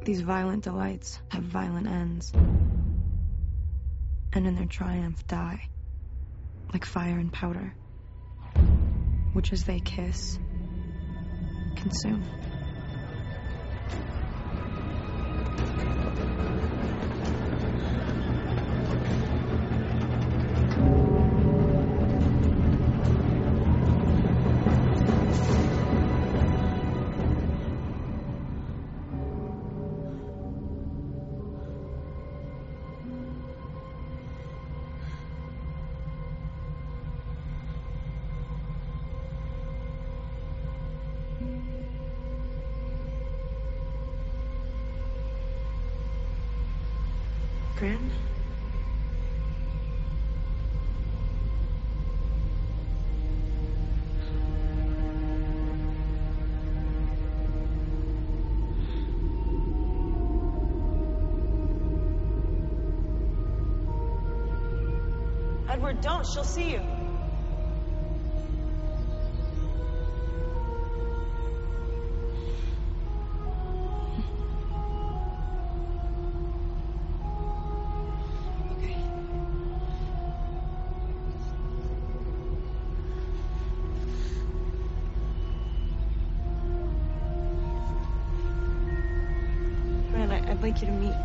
These violent delights have violent ends, and in their triumph die, like fire and powder, which as they kiss, consume. Gran? Edward, don't. She'll see you. I'd like you to meet.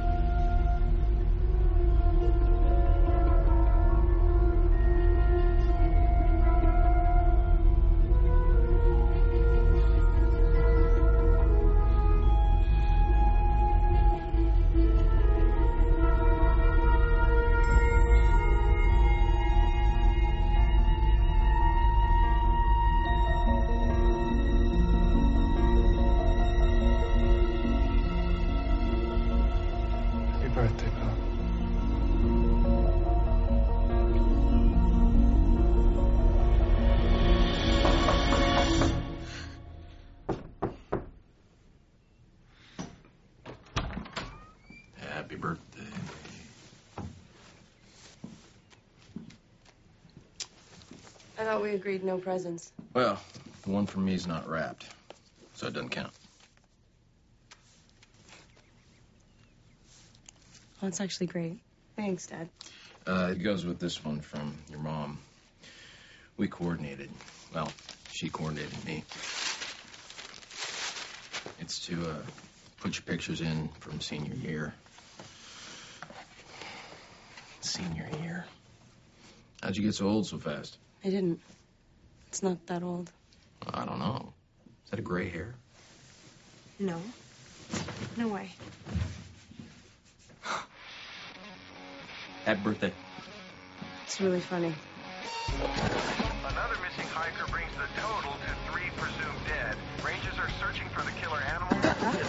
Birthday, pal. Happy birthday. I thought we agreed no presents. Well, the one from me's not wrapped, so it doesn't count. Oh, it's actually great. Thanks, Dad. It goes with this one from your mom. We coordinated. Well, she coordinated me. It's to put your pictures in from senior year. Senior year. How'd you get so old so fast? I didn't. It's not that old. I don't know. Is that a gray hair? No. No way. Happy birthday. It's really funny. Another missing hiker brings the total to 3 presumed dead. Rangers are searching for the killer animal.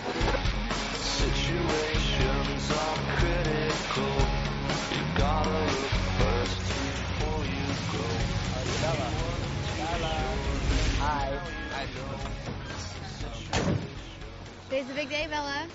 Situations are critical. You gotta look first before you go. Bella. Hi. Today's a big day, Bella.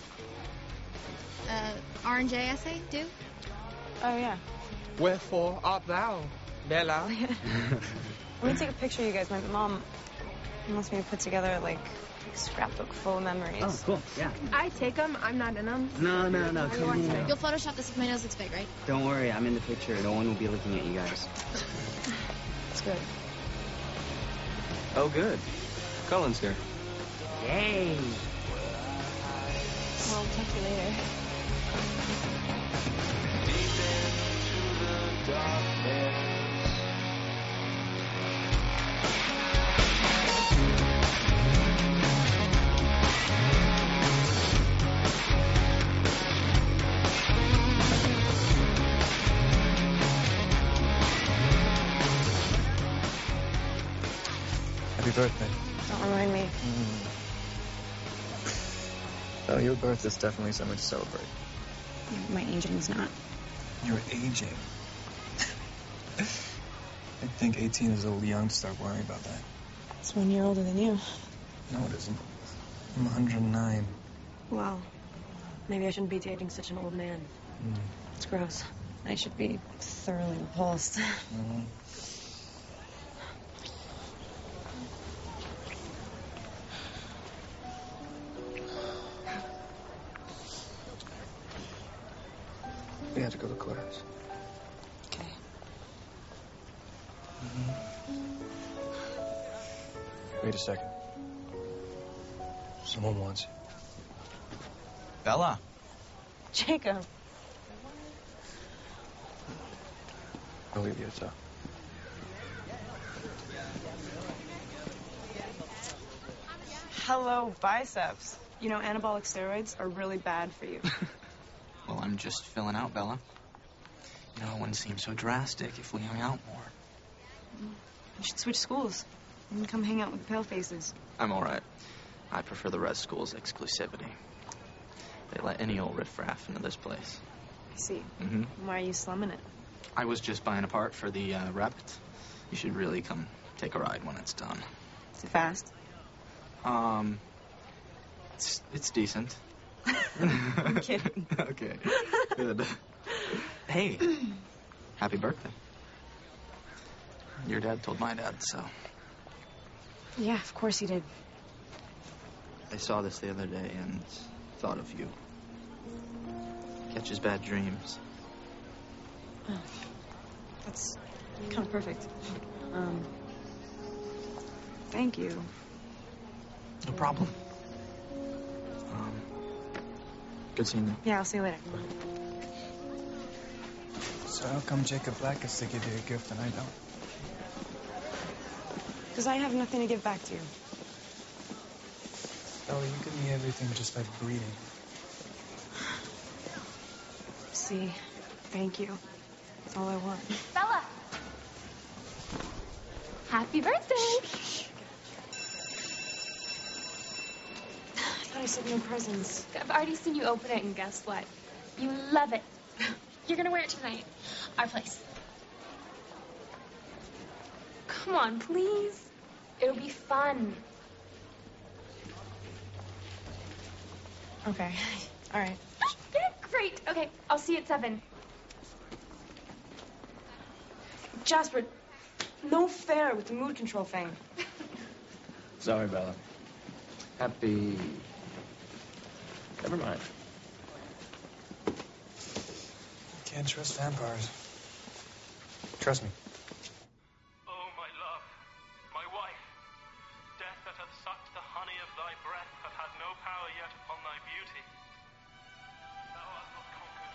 R&J essay, due? Oh, yeah. Wherefore art thou, Bella? Let me take a picture of you guys. My mom wants me to put together, like, a scrapbook full of memories. Oh, cool. Yeah. I take them. I'm not in them. No. Come on. You'll Photoshop this if my nose looks big, right? Don't worry. I'm in the picture. No one will be looking at you guys. It's good. Oh, good. Cullen's here. Yay. Well, I'll talk to you later. Happy birthday. Don't remind me. Oh, your birth is definitely something to celebrate. My aging's not. You're aging. I think 18 is a little young to start worrying about that. It's 1 year older than you. No, it isn't. I'm 109. Wow. Maybe I shouldn't be dating such an old man. It's gross. I should be thoroughly repulsed. We had to go to class. Okay. Wait a second. Someone wants you. Bella. Jacob. Olivia, it's up. Hello, biceps. You know, anabolic steroids are really bad for you. Well, I'm just filling out, Bella. You know, it wouldn't seem so drastic if we hung out more. You should switch schools. You can come hang out with the pale faces. I'm all right. I prefer the res school's exclusivity. They let any old riffraff into this place. I see. Mm-hmm. Why are you slumming it? I was just buying a part for the rep. You should really come take a ride when it's done. Is it fast? It's decent. I'm kidding. Okay, good. Hey, happy birthday. Your dad told my dad, so. Yeah, of course he did. I saw this the other day and thought of you. Catches bad dreams. Oh, that's kind of perfect. Thank you. No problem. Good seeing you. Yeah, I'll see you later. So how come Jacob Black gets to give you a gift and I don't? Because I have nothing to give back to you. Bella, you give me everything just by breathing. See, thank you. That's all I want. Bella! Happy birthday! I thought I said no presents. I've already seen you open it, and guess what? You love it. You're gonna wear it tonight. Our place. Come on, please. It'll be fun. Okay. All right. Great. Okay, I'll see you at 7. Jasper, no fair with the mood control thing. Sorry, Bella. Happy... Never mind. Can't trust vampires. Trust me. Oh, my love, my wife, death that hath sucked the honey of thy breath hath had no power yet upon thy beauty. Thou art not conquered.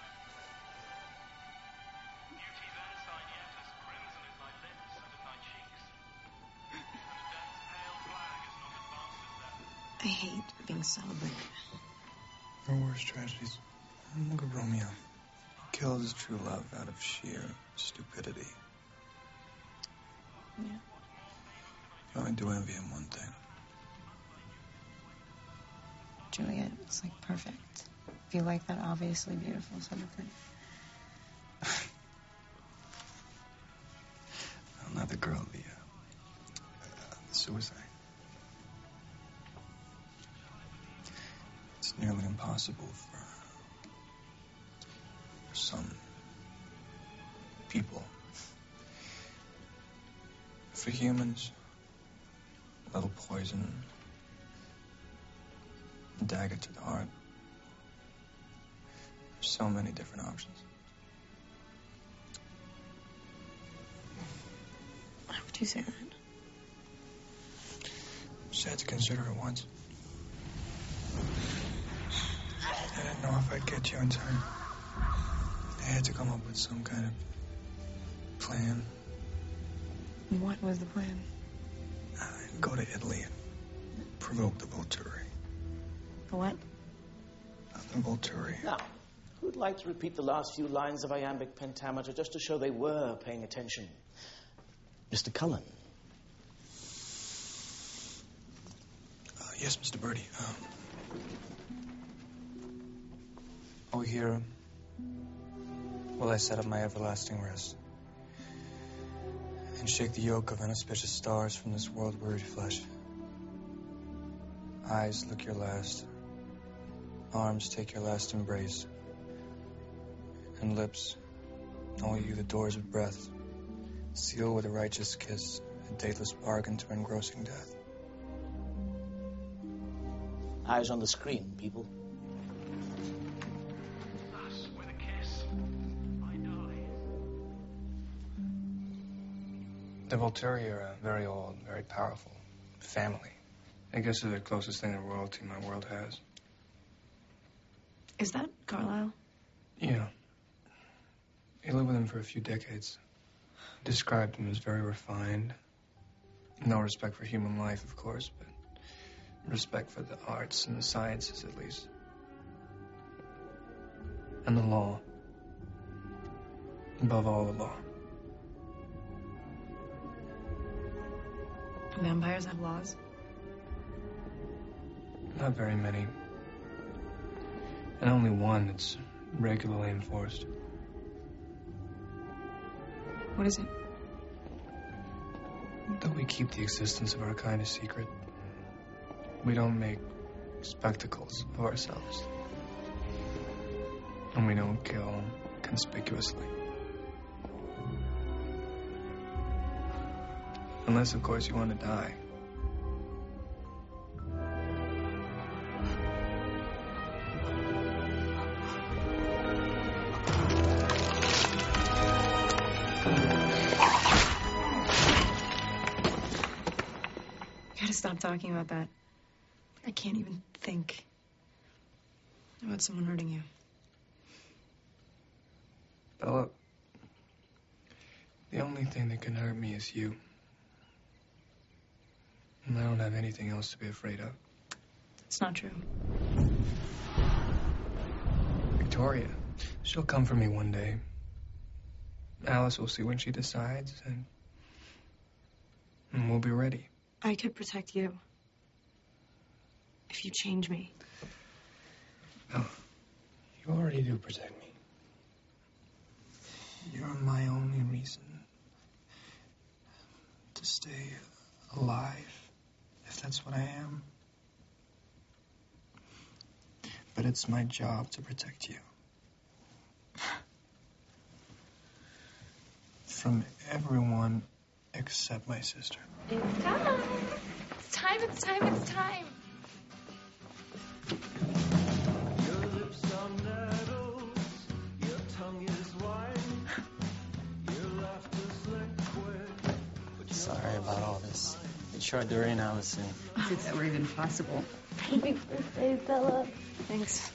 Beauty then sign yet as crimson is thy lips and in thy cheeks. And death's pale flag is not advanced as death. I hate being celebrated. Or worse tragedies. Look at Romeo. He killed his true love out of sheer stupidity. Yeah. I do envy him one thing. Juliet, it's like perfect. If you like that obviously beautiful sort of thing. I'm not the girl, the suicide. It's nearly impossible for some people. For humans, a little poison, a dagger to the heart. There's so many different options. Why would you say that? Just had to consider it once. I didn't know if I'd get you in time. I had to come up with some kind of plan. What was the plan? I'd go to Italy and provoke the Volturi. The what? The Volturi. Now, who'd like to repeat the last few lines of iambic pentameter just to show they were paying attention? Mr. Cullen. Yes, Mr. Birdie. Oh, here will I set up my everlasting rest and shake the yoke of inauspicious stars from this world-wearied flesh. Eyes, look your last. Arms, take your last embrace. And lips, know you the doors of breath, seal with a righteous kiss, a dateless bargain to engrossing death. Eyes on the screen, people. Thus, with a kiss, The Volturi are a very old, very powerful family. I guess they're the closest thing to royalty my world has. Is that Carlisle? Yeah. He lived with him for a few decades. Described him as very refined. No respect for human life, of course, but respect for the arts and the sciences, at least. And the law. Above all, the law. Vampires have laws? Not very many. And only one that's regularly enforced. What is it? That we keep the existence of our kind a secret. We don't make spectacles of ourselves. And we don't kill conspicuously. Unless, of course, you want to die. You gotta stop talking about that. I can't even think about someone hurting you. Bella, the only thing that can hurt me is you. And I don't have anything else to be afraid of. It's not true. Victoria, she'll come for me one day. Alice will see when she decides, and we'll be ready. I could protect you. If you change me. No, you already do protect me. You're my only reason to stay alive, if that's what I am. But it's my job to protect you. From everyone except my sister. It's time. It's time, it's time, it's time. Your lips are nettles, your tongue is wine, your laughter's liquid. Sorry about all this. It tried to rain, Allison. If that were even possible. Happy birthday, Bella. Thanks.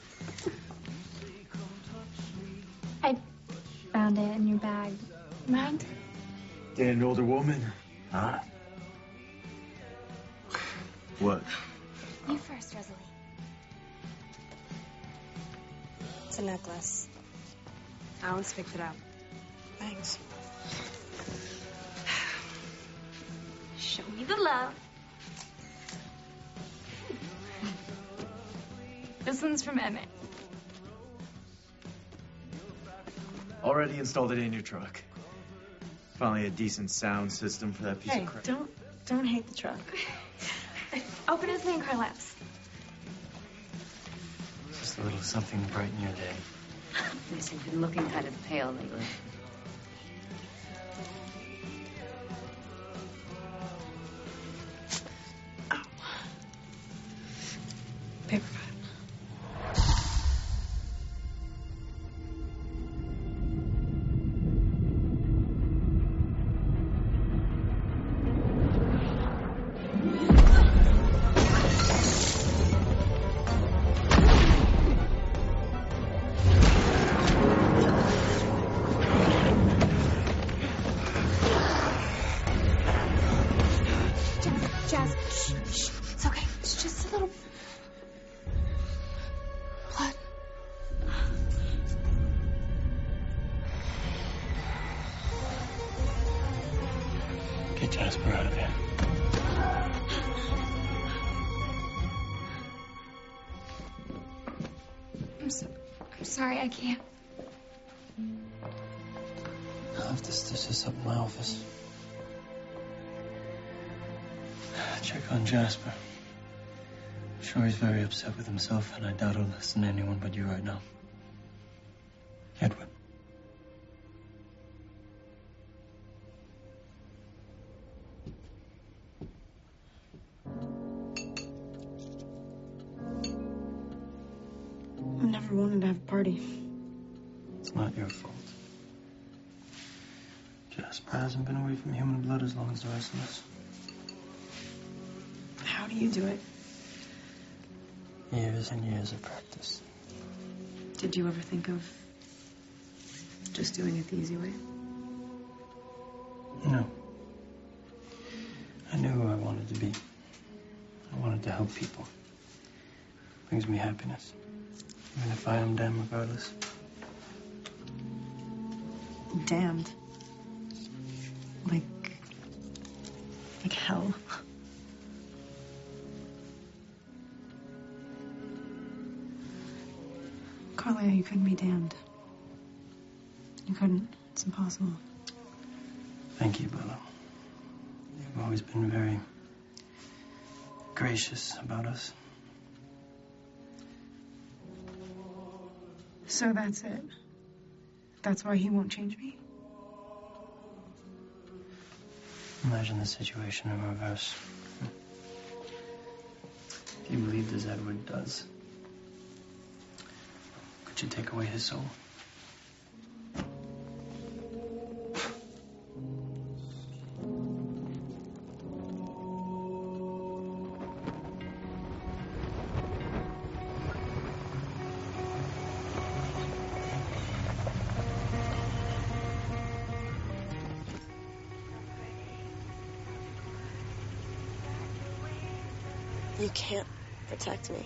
I found it in your bag. Mind? Dating an older woman? Huh? What? You first, Rosalie. It's a necklace. Alice picked it up. Thanks. Show me the love. This one's from Emmett. Already installed it in your truck. Finally a decent sound system for that piece of crap. Don't hate the truck. Open his name, Carlaps. Just a little something to brighten your day. Yes, you've been looking kind of pale lately. Paper cut. Jazz, shh, shh. It's okay. It's just a little blood. Get Jasper out of here. I'm sorry, I can't. I'll have to stitch this up in my office. Check on Jasper. I'm sure he's very upset with himself, and I doubt he'll listen to anyone but you right now. Edwin. I've never wanted to have a party. It's not your fault. Jasper hasn't been away from human blood as long as the rest of us. How do you do it? Years and years of practice. Did you ever think of just doing it the easy way? No. I knew who I wanted to be. I wanted to help people. It brings me happiness. Even if I am damned regardless. Damned. Like hell. Carlisle, you couldn't be damned. You couldn't. It's impossible. Thank you, Bella. You've always been very gracious about us. So that's it. That's why he won't change me? Imagine the situation in reverse. If you believed as Edward does, could you take away his soul? You can't protect me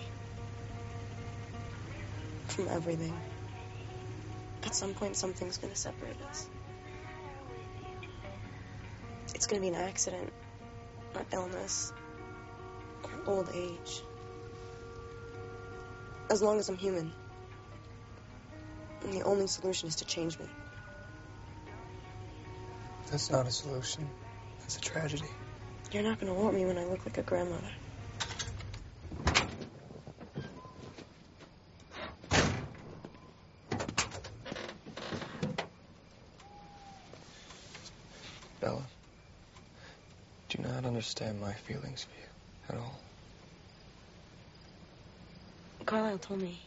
from everything. At some point, something's gonna separate us. It's gonna be an accident, or illness, or old age. As long as I'm human. And the only solution is to change me. That's not a solution. That's a tragedy. You're not gonna want me when I look like a grandmother. Bella, do not understand my feelings for you at all. Carlisle told me.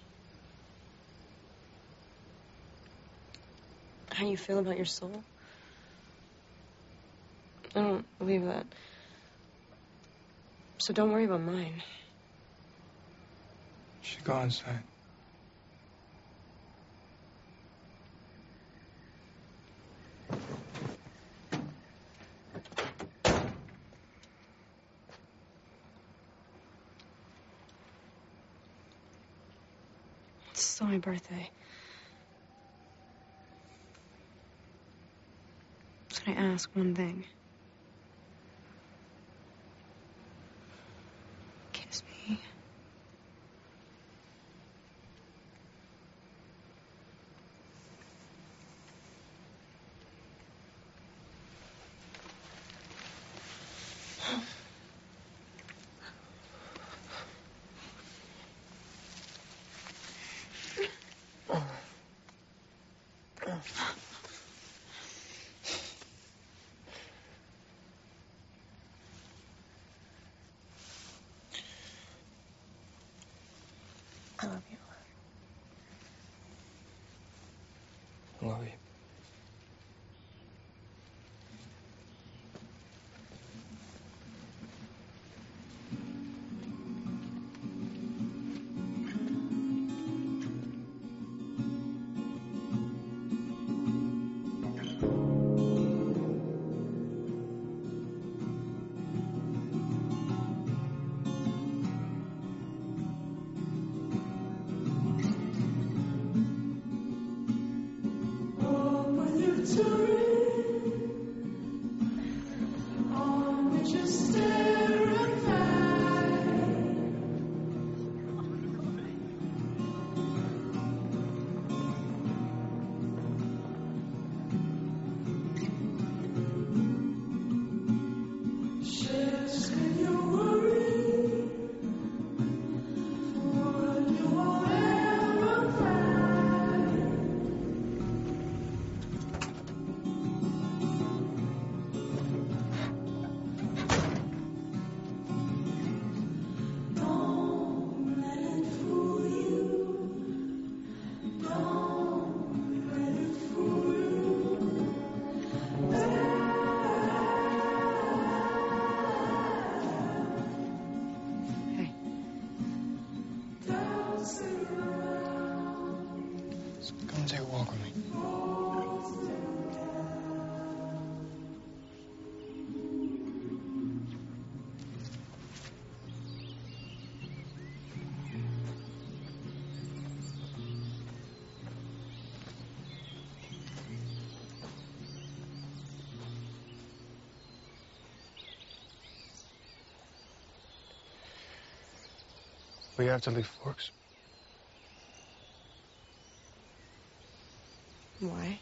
How you feel about your soul? I don't believe that. So don't worry about mine. Should go inside. It's still my birthday. Can I ask one thing? Kiss me. I love you. I love you. We have to leave Forks. Why?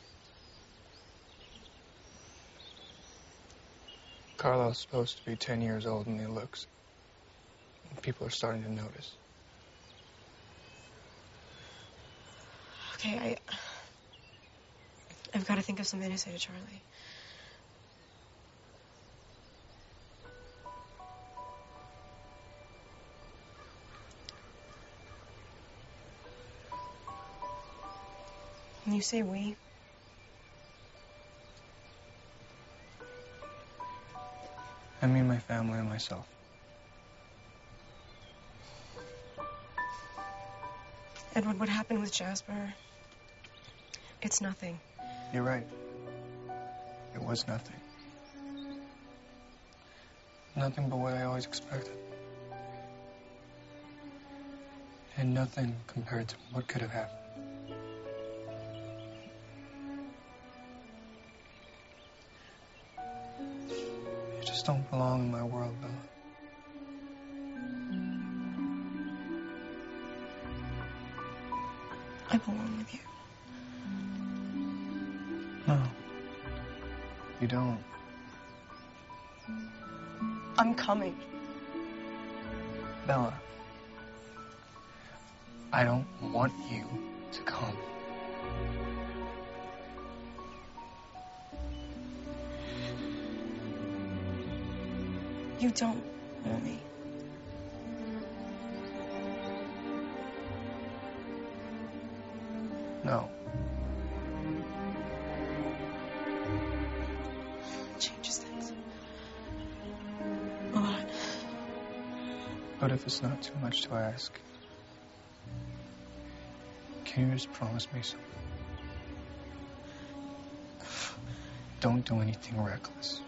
Carlisle's supposed to be 10 years older than he looks. People are starting to notice. Okay, I've got to think of something to say to Charlie. When you say we, I mean my family and myself. Edward, what happened with Jasper? It's nothing. You're right. It was nothing. Nothing but what I always expected. And nothing compared to what could have happened. You just don't belong in my world, Bella. I belong with you. No. You don't. I'm coming. Bella. I don't want you to come. You don't want me. No. Changes things. A lot. But if it's not too much to ask, can you just promise me something? Don't do anything reckless.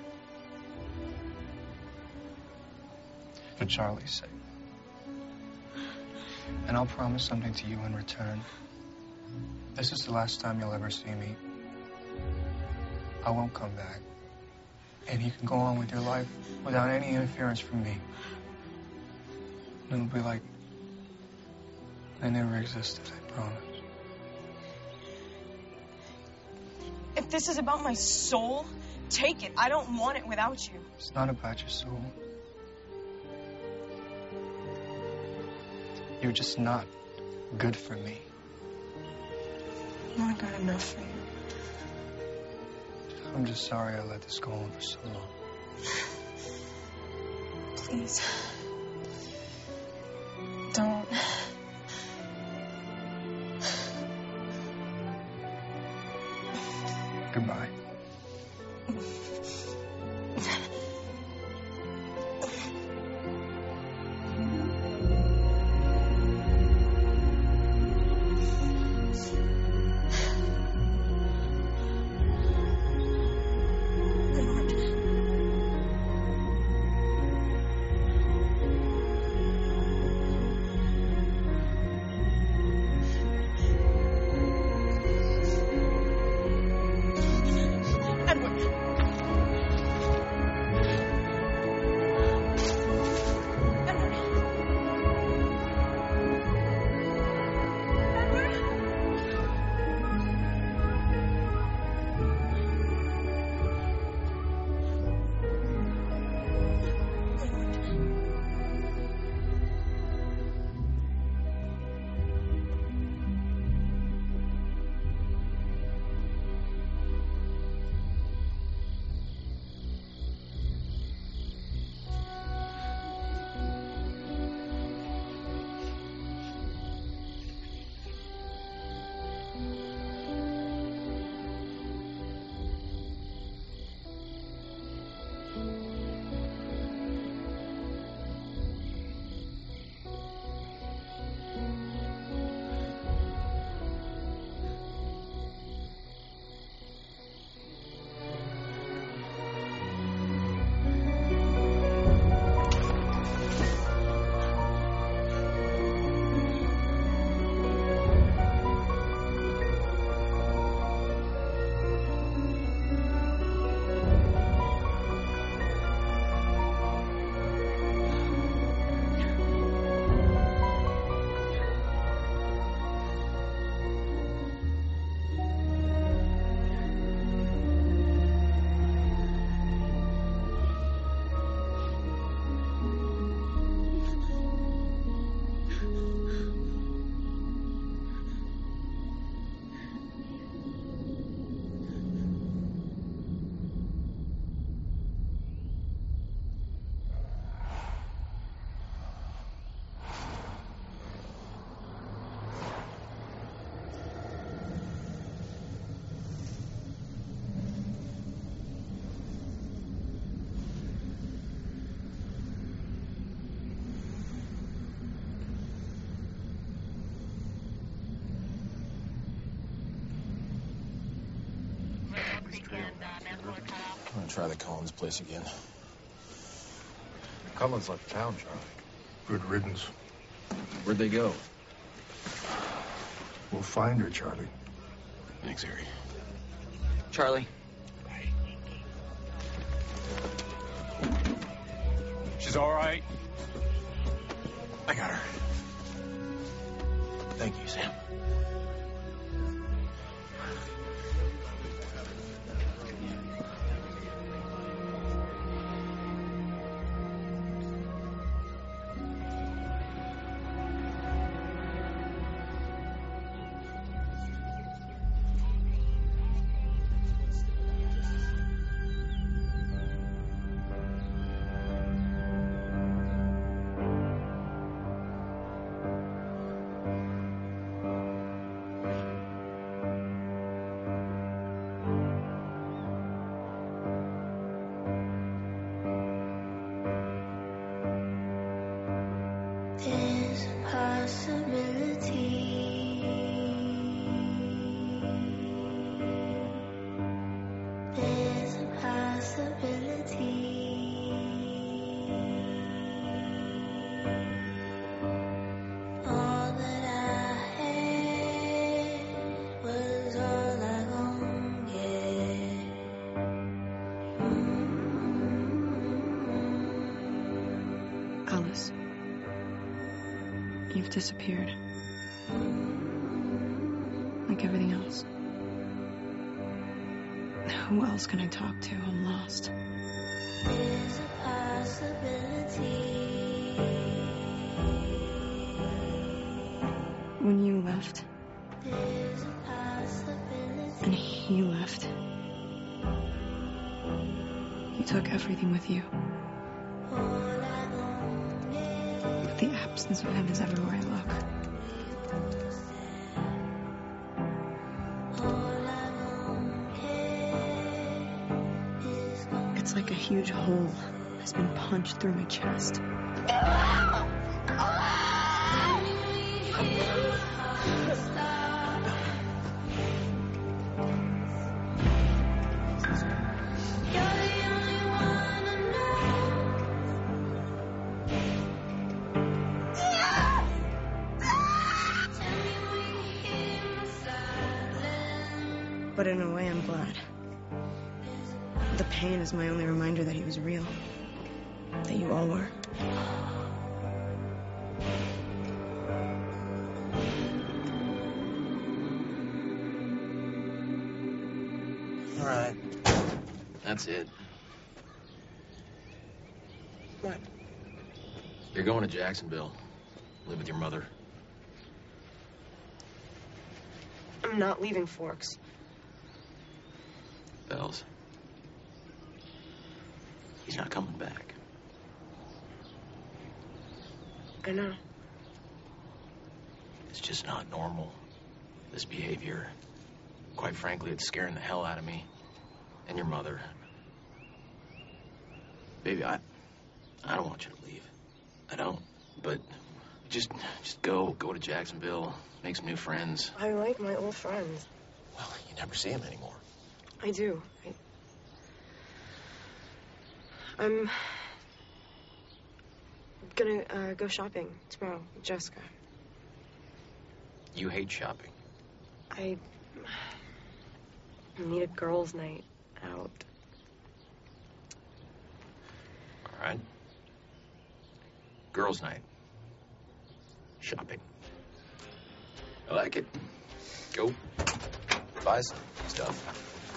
For Charlie's sake. And I'll promise something to you in return. This is the last time you'll ever see me. I won't come back. And you can go on with your life without any interference from me. And it'll be like I never existed, I promise. If this is about my soul, take it. I don't want it without you. It's not about your soul. You're just not good for me. Not good enough for you. I'm just sorry I let this go on for so long. Please. Don't. Goodbye. I'm gonna try the Collins place again. Collins left town, Charlie. Good riddance. Where'd they go? We'll find her, Charlie. Thanks, Harry. Charlie. She's all right. I got her. Thank you, Sam. There's a possibility. There's a possibility. All that I had was all I gon' get. Alice. You've disappeared. Like everything else. Who else can I talk to? I'm lost. There's a possibility. When you left, There's a possibility. and he left, he took everything with you. But the absence of him is everywhere I look. It's like a huge hole has been punched through my chest. But in a way, I'm glad. The pain is my only reminder that he was real. That you all were. All right. That's it. What? You're going to Jacksonville. Live with your mother. I'm not leaving Forks. Bells. He's not coming back. I know. It's just not normal, this behavior. Quite frankly, it's scaring the hell out of me. And your mother. Baby, I don't want you to leave. I don't. But just go to Jacksonville, make some new friends. I like my old friends. Well, you never see them anymore. I do. I'm gonna go shopping tomorrow with Jessica. You hate shopping. I need a girls' night out. All right. Girls' night. Shopping. I like it. Go. Buy some stuff.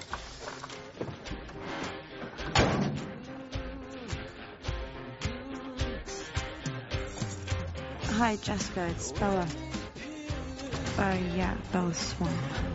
Hi, Jessica. It's Bella. Yeah, Bella Swan.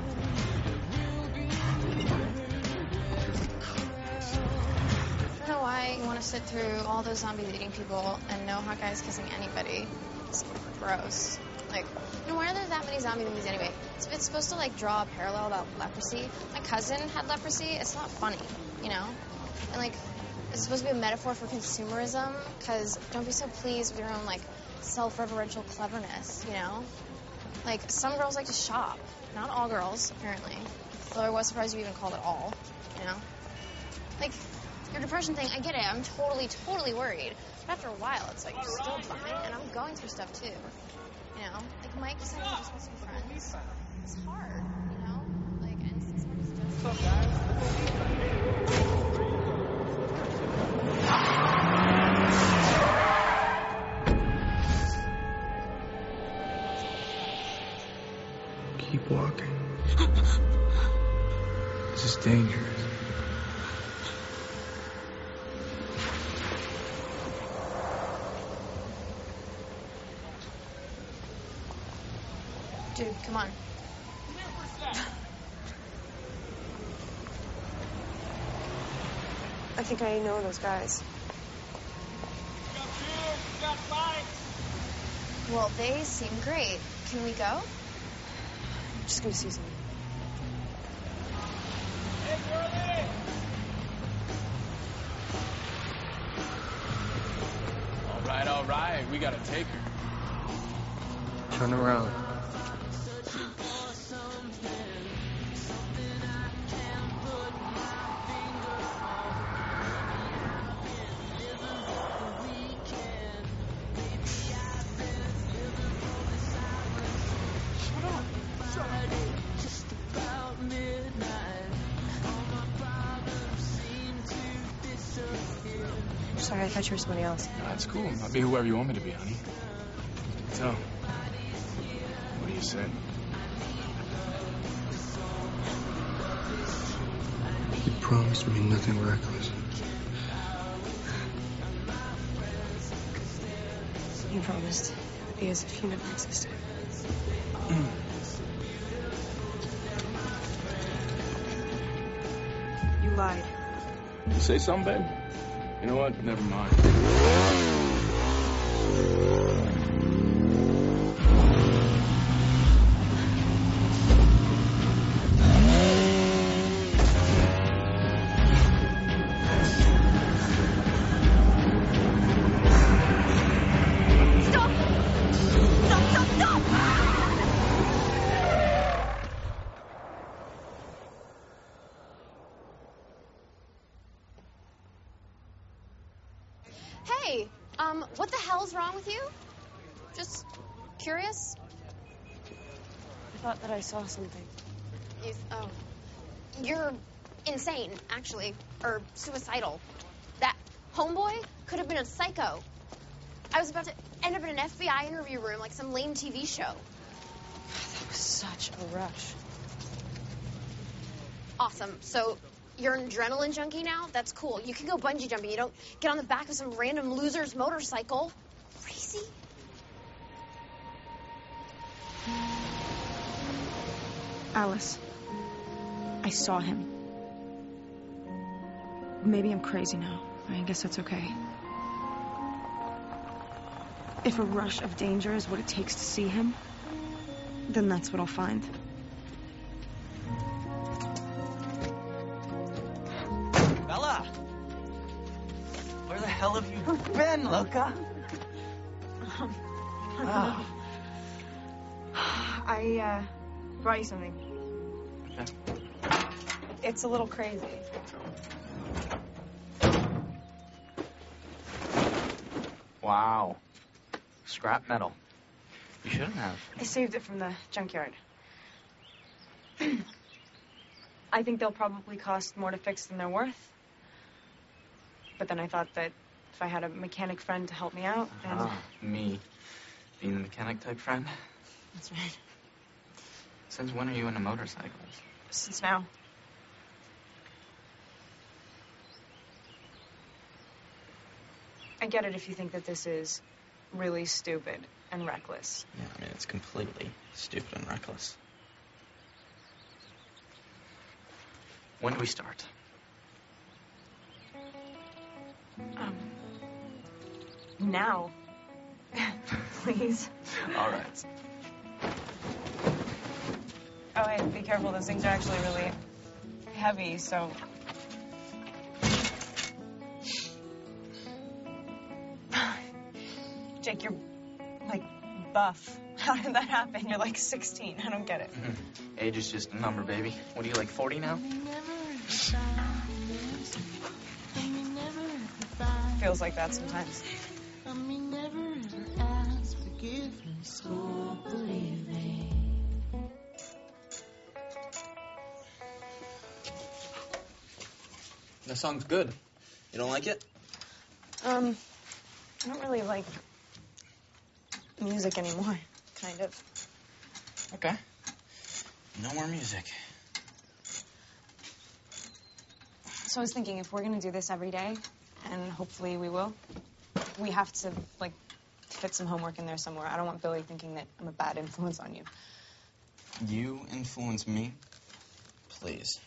I don't know why you want to sit through all those zombies eating people and no hot guys kissing anybody. It's gross. Like, why are there that many zombie movies anyway? It's supposed to, like, draw a parallel about leprosy. My cousin had leprosy. It's not funny, you know? And, like, it's supposed to be a metaphor for consumerism, because don't be so pleased with your own, like, self-reverential cleverness, you know? Like, some girls like to shop. Not all girls, apparently. Though I was surprised you even called at all, you know? Like, your depression thing, I get it. I'm totally worried. But after a while, it's like, you're still fine, and I'm going through stuff, too. You know? Like, Mike said he just wants to be friends. It's hard, you know? Like, and it's hard as just... What's up, guys? Keep walking. This is dangerous. Dude, come on. I think I know those guys. Well, they seem great. Can we go? I'm just gonna see something. All right. We gotta take her. Turn around. Sorry, I thought you were somebody else. That's cool. I'll be whoever you want me to be, honey. So, what do you say? You promised me nothing reckless. You promised. Be as if you never existed. You lied. You say something, babe? You know what? Never mind. Hey, what the hell's wrong with you? Just curious? I thought that I saw something. You're insane, actually. Or suicidal. That homeboy could have been a psycho. I was about to end up in an FBI interview room like some lame TV show. That was such a rush. Awesome. So you're an adrenaline junkie now? That's cool. You can go bungee jumping. You don't get on the back of some random loser's motorcycle. Crazy. Alice, I saw him. Maybe I'm crazy now. I guess that's okay. If a rush of danger is what it takes to see him, then that's what I'll find. Bella! Where the hell have you been, Loca? I brought you something. Okay. It's a little crazy. Wow. Scrap metal. You shouldn't have. I saved it from the junkyard. I think they'll probably cost more to fix than they're worth. But then I thought that if I had a mechanic friend to help me out, and... Me. Being the mechanic type friend? That's right. Since when are you into motorcycles? Since now. I get it if you think that this is really stupid and reckless. Yeah, I mean, it's completely stupid and reckless. When do we start? Now. Please. All right. Oh, hey, be careful. Those things are actually really heavy, so... Jake, you're, like, buff. How did that happen? You're like 16. I don't get it. Age is just a number, baby. What are you, like 40 now? Feels like that sometimes. The song's good. You don't like it? I don't really like music anymore, kind of. Okay. No more music. So I was thinking, if we're gonna do this every day, and hopefully we will, we have to, like, fit some homework in there somewhere. I don't want Billy thinking that I'm a bad influence on you. You influence me? Please.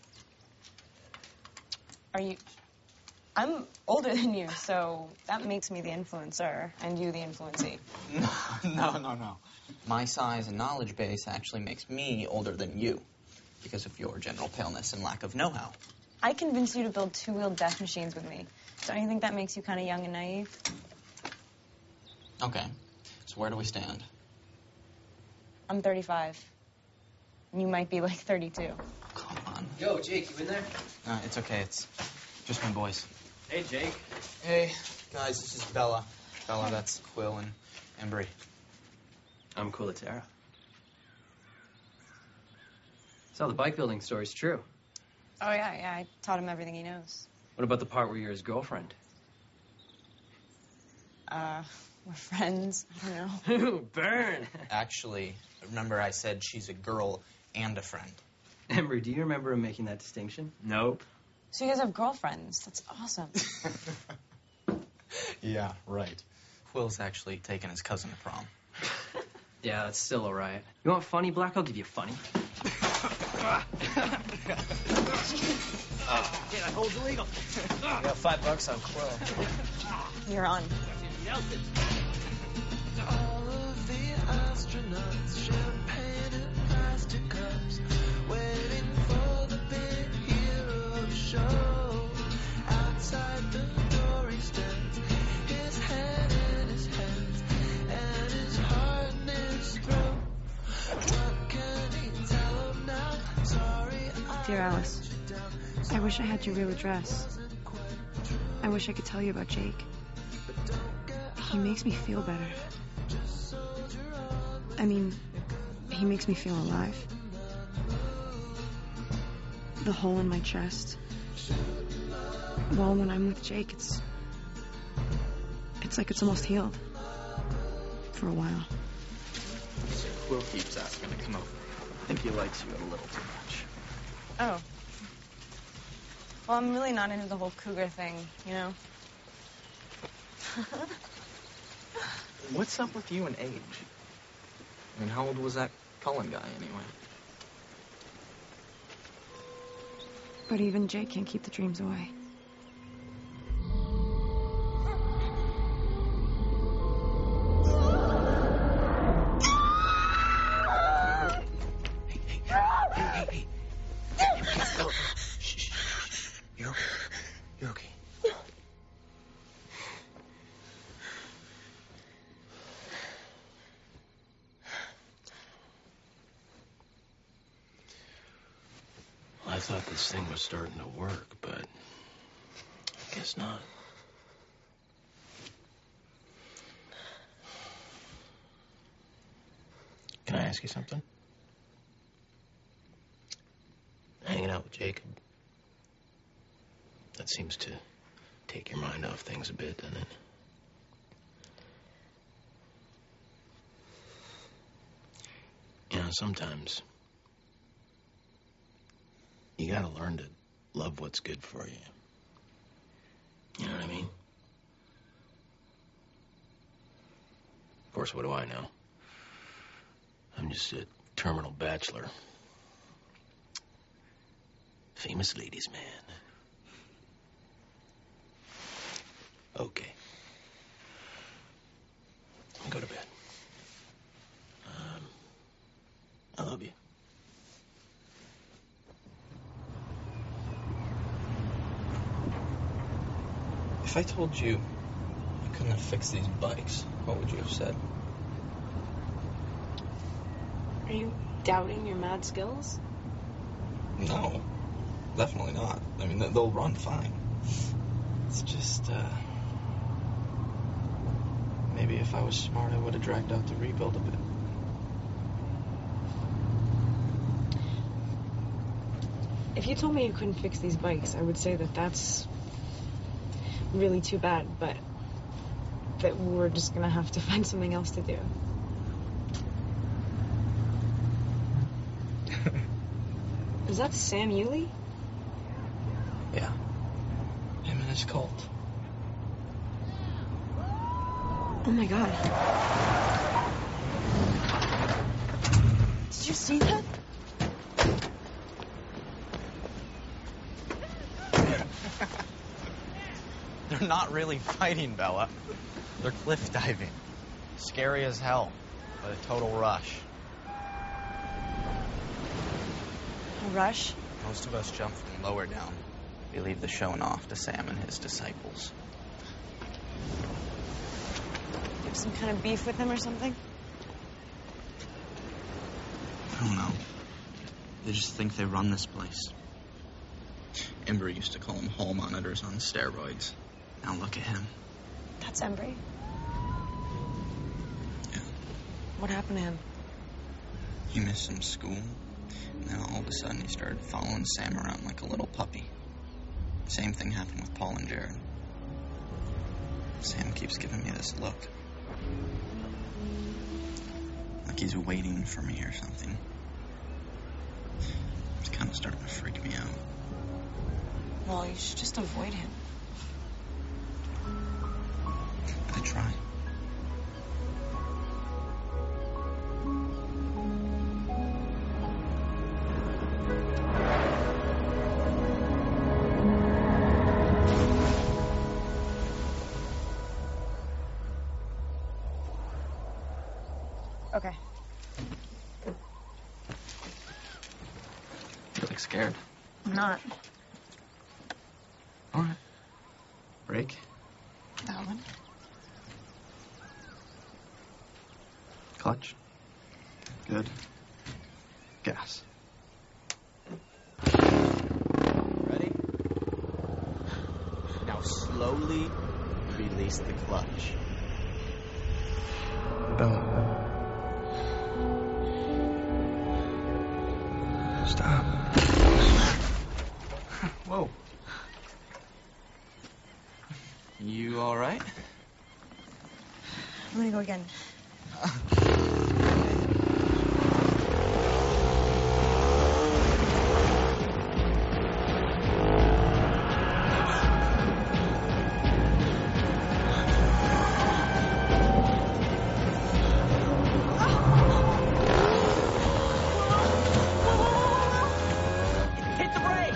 Are you... I'm older than you, so that makes me the influencer, and you the influencee. No. My size and knowledge base actually makes me older than you because of your general paleness and lack of know-how. I convinced you to build two-wheeled death machines with me. Don't you think that makes you kind of young and naive? Okay. So where do we stand? I'm 35. And you might be like 32. Come on. Yo, Jake, you in there? It's okay. It's just my boys. Hey, Jake. Hey, guys, this is Bella. Bella, that's Quill and Embry. I'm Quill-Tara. So the bike building story's true. Oh, yeah, I taught him everything he knows. What about the part where you're his girlfriend? We're friends. I don't know. Ooh, burn! Actually, remember I said she's a girl and a friend. Embry, do you remember him making that distinction? Nope. So you guys have girlfriends. That's awesome. Yeah, right. Quill's actually taking his cousin to prom. Yeah, that's still all right. You want funny, Black? I'll give you funny. Yeah, that hole's illegal. I got $5 on Quill. You're on. All of the astronauts, champagne and plastic cups, waiting for the big hero show. Outside the door he stands, his head in his hands, and his heart in his throat. What can he tell him now? Sorry, Dear Alice, I wish I had your real address. I wish I could tell you about Jake. He makes me feel better. I mean, he makes me feel alive. The hole in my chest. Well, when I'm with Jake, it's like it's almost healed. For a while. Quill keeps asking to come over. I think he likes you a little too much. Oh. Well, I'm really not into the whole cougar thing, you know? What's up with you and age? I mean, how old was that Cullen guy, anyway? But even Jake can't keep the dreams away. Hey. Shh. You're okay. You're okay. I thought this thing was starting to work, but I guess not. Can I ask you something? Hanging out with Jacob, that seems to take your mind off things a bit, doesn't it? You know, sometimes you gotta learn to love what's good for you. You know what I mean? Of course, what do I know? I'm just a terminal bachelor. Famous ladies' man. Okay. Go to bed. I love you. If I told you I couldn't have fixed these bikes, what would you have said? Are you doubting your mad skills? No, definitely not. I mean, they'll run fine. It's just, maybe if I was smart, I would have dragged out the rebuild a bit. If you told me you couldn't fix these bikes, I would say that that's really too bad, but that we're just gonna have to find something else to do. Is that Sam Yulee? Yeah. Him and his cult. Oh my god. Did you see that? They're not really fighting, Bella. They're cliff diving. Scary as hell, but a total rush. A rush? Most of us jump from lower down. We leave the showing off to Sam and his disciples. You have some kind of beef with him or something? I don't know. They just think they run this place. Embry used to call them hall monitors on steroids. Now look at him. That's Embry? Yeah. What happened to him? He missed some school. And then all of a sudden he started following Sam around like a little puppy. Same thing happened with Paul and Jared. Sam keeps giving me this look. Like he's waiting for me or something. It's kind of starting to freak me out. Well, you should just avoid him. I try. Okay. You look scared. I'm not. All right. Brake. That one. Clutch. Good. Gas. Ready? Now slowly release the clutch. Bella. Stop. Whoa. You all right? I'm gonna go again. Hit the brake!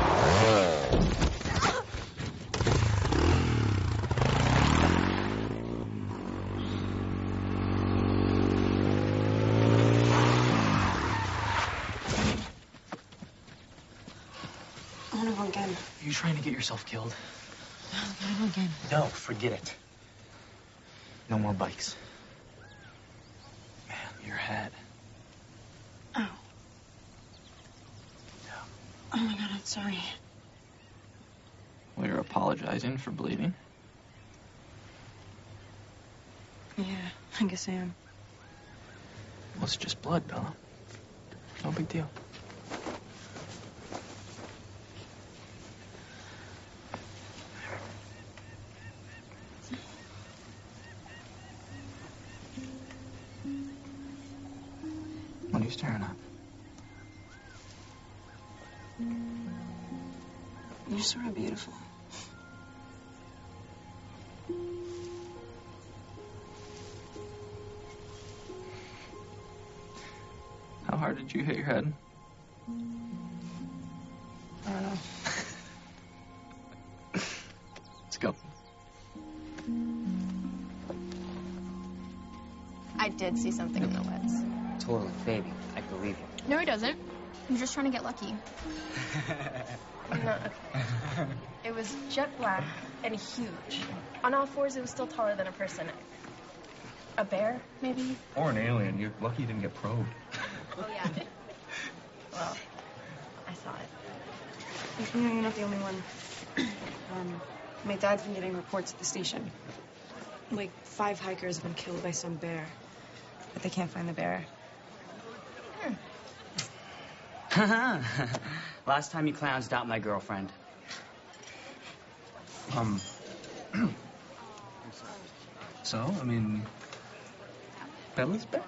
I wanna go again. Are you trying to get yourself killed? I wanna go again. No, forget it. No more bikes. Man, your head. Oh. Oh my god, I'm sorry. Well, you're apologizing for bleeding. Yeah, I guess I am. Well, it's just blood, Bella. No big deal. What are you staring at? You're sort of beautiful. How hard did you hit your head? I don't know. Let's go. I did see something in the woods. Totally, baby. I believe you. No, he doesn't. I'm just trying to get lucky. No, okay. It was jet black and huge. On all fours, it was still taller than a person. A bear, maybe? Or an alien. You're lucky you didn't get probed. Oh, yeah. Well, I saw it. You're not the only one. My dad's been getting reports at the station. Like 5 hikers have been killed by some bear, but they can't find the bear. Last time you clowns doubt my girlfriend. So, I mean, Bella's back?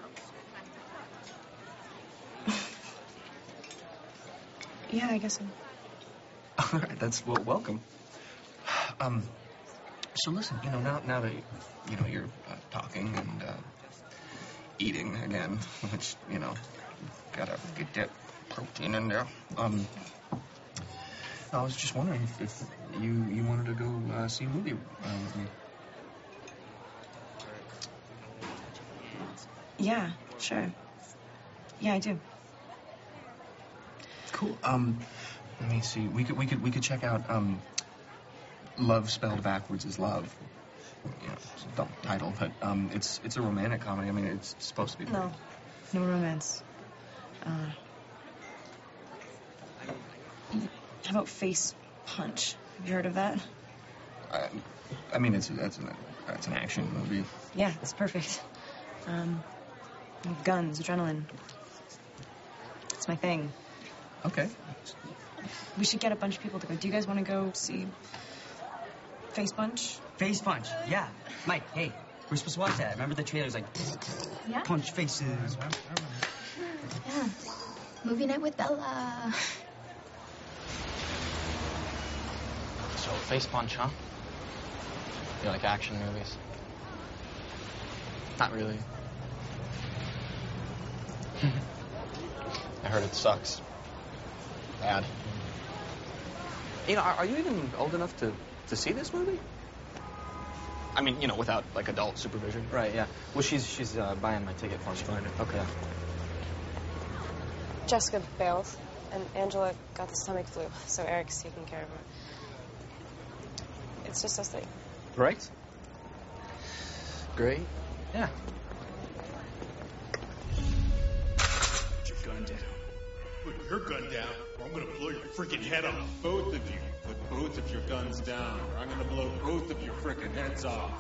Yeah, I guess so. All right, that's welcome. So listen, now that you're talking and eating again, which gotta get that protein in there. I was just wondering if you wanted to go see a movie with me. Yeah, sure. Yeah, I do. Cool. Let me see. We could check out Love Spelled Backwards is Love. It's a dumb title, but it's a romantic comedy. I mean, it's supposed to be. No romance. How about Face Punch? Have you heard of that? I mean, that's an action movie. Yeah, it's perfect. Guns, adrenaline. It's my thing. Okay. We should get a bunch of people to go. Do you guys want to go see Face Punch? Face Punch, yeah. Mike, hey, we're supposed to watch that. Remember the trailer's like, Yeah? punch faces. Yeah. Movie night with Bella. So, Face Punch, huh? You like action movies? Not really. I heard it sucks. Bad. Are you even old enough to see this movie? I mean, without, like, adult supervision. Right, yeah. Well, she's buying my ticket for me. She's buying it. Okay. Jessica bailed, and Angela got the stomach flu, so Eric's taking care of her. It's just us three. Right? Great. Yeah. Put your gun down. Put your gun down, or I'm gonna blow your freaking head off. Both of you. Put both of your guns down, or I'm gonna blow both of your freaking heads off.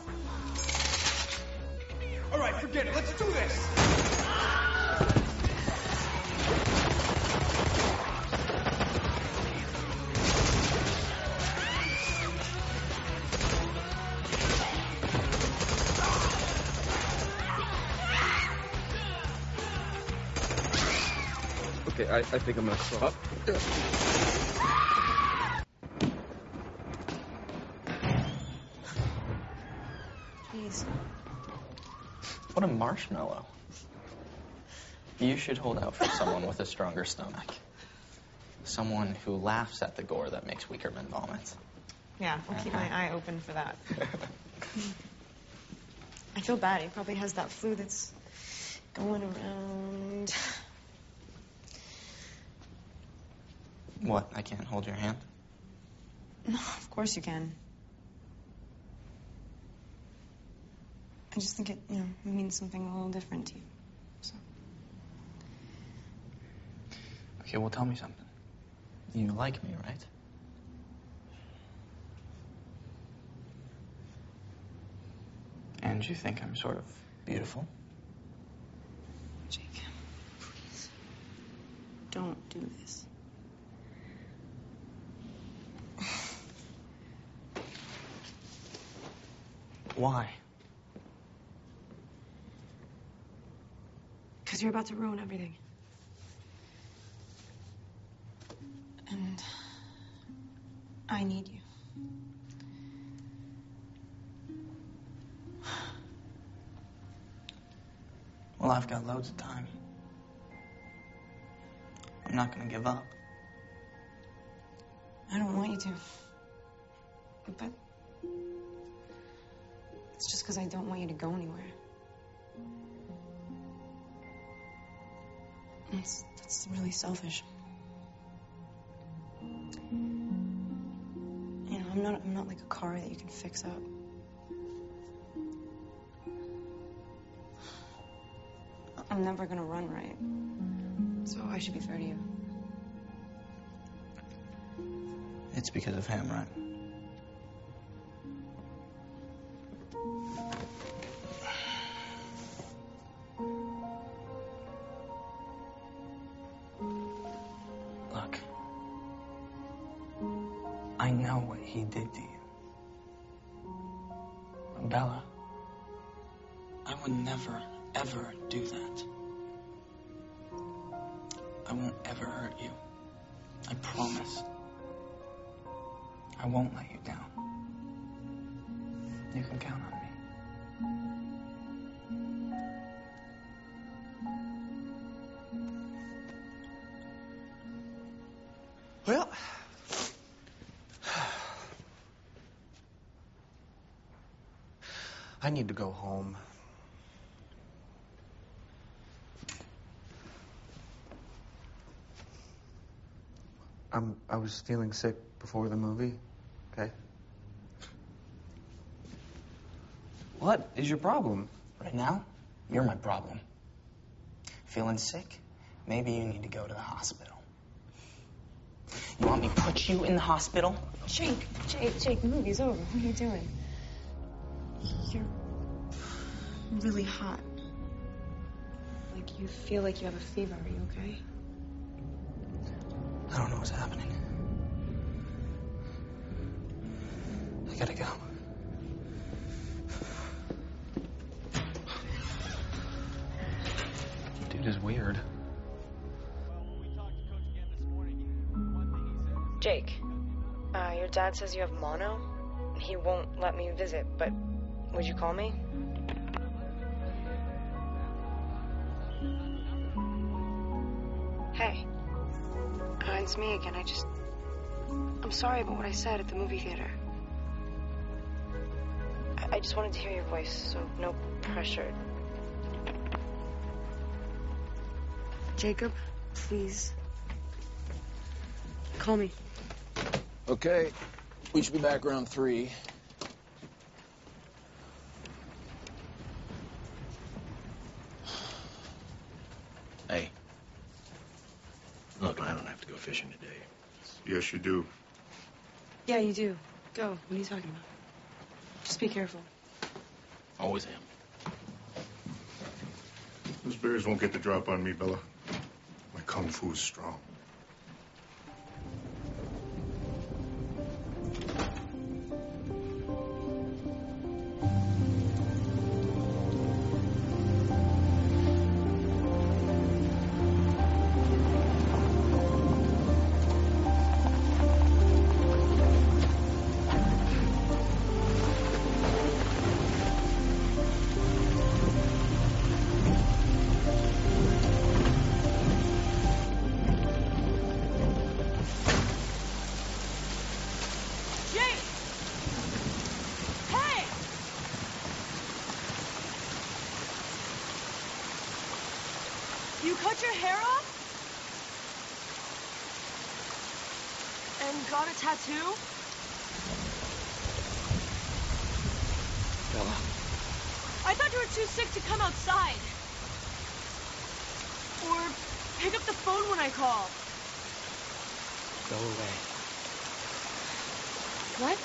All right, forget it. Let's do this. Okay, I think I'm gonna stop. Please. What a marshmallow. You should hold out for someone with a stronger stomach. Someone who laughs at the gore that makes weaker men vomit. Yeah, I'll keep my eye open for that. I feel bad. He probably has that flu that's going around. What? I can't hold your hand? No, of course you can. I just think it, means something a little different to you. So. Okay, well, tell me something. You like me, right? And you think I'm sort of beautiful? Jake, please. Don't do this. Why? Because you're about to ruin everything. And I need you. Well, I've got loads of time. I'm not gonna give up. I don't want you to. But it's just because I don't want you to go anywhere. That's really selfish. I'm not like a car that you can fix up. I'm never gonna run right. So I should be fair to you. It's because of him, right? Look, I know what he did to you. Bella, I would never, ever do that. I won't ever hurt you. I promise. I won't let you down. You can count on me. Well, I need to go home. I was feeling sick before the movie, okay? What is your problem? Right now, you're my problem. Feeling sick? Maybe you need to go to the hospital. You want me to put you in the hospital? Jake, the movie's over. What are you doing? You're really hot. Like, you feel like you have a fever. Are you okay? I don't know what's happening. I gotta go. Dude is weird. Jake, your dad says you have mono. He won't let me visit, but would you call me? Hey, it's me again. I'm sorry about what I said at the movie theater. I just wanted to hear your voice, so no pressure. Jacob, please. Call me. Okay, we should be back around 3. Hey. Look, I don't have to go fishing today. Yes, you do. Yeah, you do. Go. What are you talking about? Just be careful. Always am. Those bears won't get the drop on me, Bella. My kung fu's strong. You cut your hair off? And got a tattoo? Bella. I thought you were too sick to come outside. Or pick up the phone when I call. Go away. What?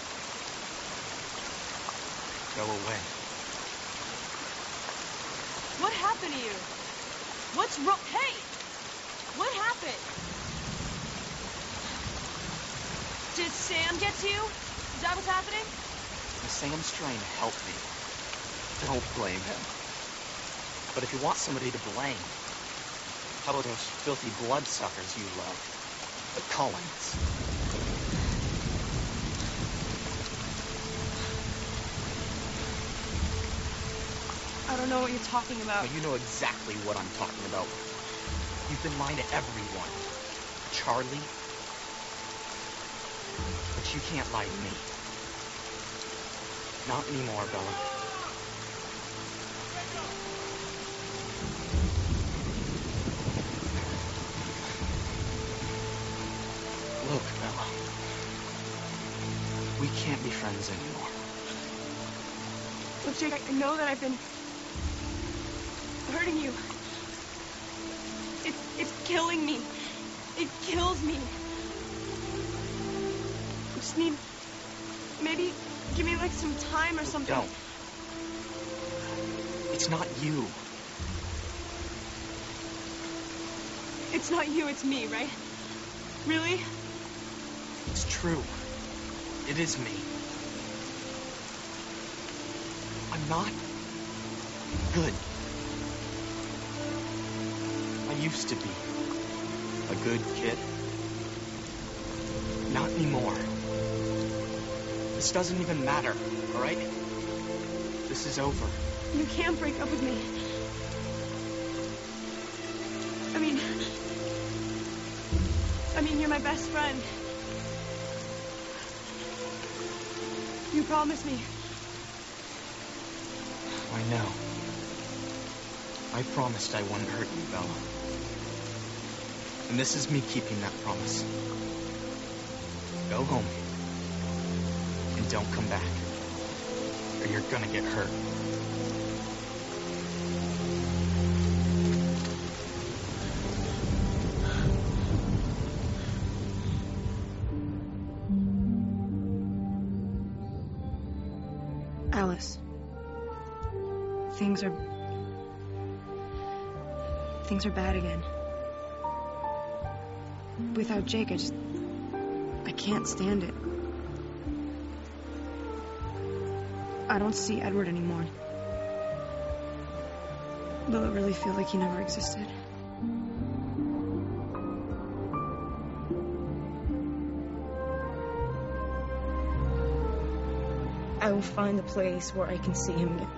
Go away. What happened to you? What's wrong? Hey! What happened? Did Sam get to you? Is that what's happening? Sam's trying to help me. Don't blame him. But if you want somebody to blame, how about those filthy bloodsuckers you love? The Cullens. I don't know what you're talking about. Well, you know exactly what I'm talking about. You've been lying to everyone. Charlie. But you can't lie to me. Not anymore, Bella. Look, Bella. We can't be friends anymore. Look, Jake, I know that I've been hurting you. It's killing me. It kills me. I just need... Maybe give me, like, some time or something. Don't. It's not you. It's not you, it's me, right? Really? It's true. It is me. I'm not good. I used to be a good kid. Not anymore. This doesn't even matter, all right? This is over. You can't break up with me. I mean, you're my best friend. You promised me. I know. I promised I wouldn't hurt you, Bella. And this is me keeping that promise. Go home. And don't come back. Or you're gonna get hurt. Alice. Things are bad again. Without Jake, I can't stand it. I don't see Edward anymore. Will it really feel like he never existed? I will find a place where I can see him again.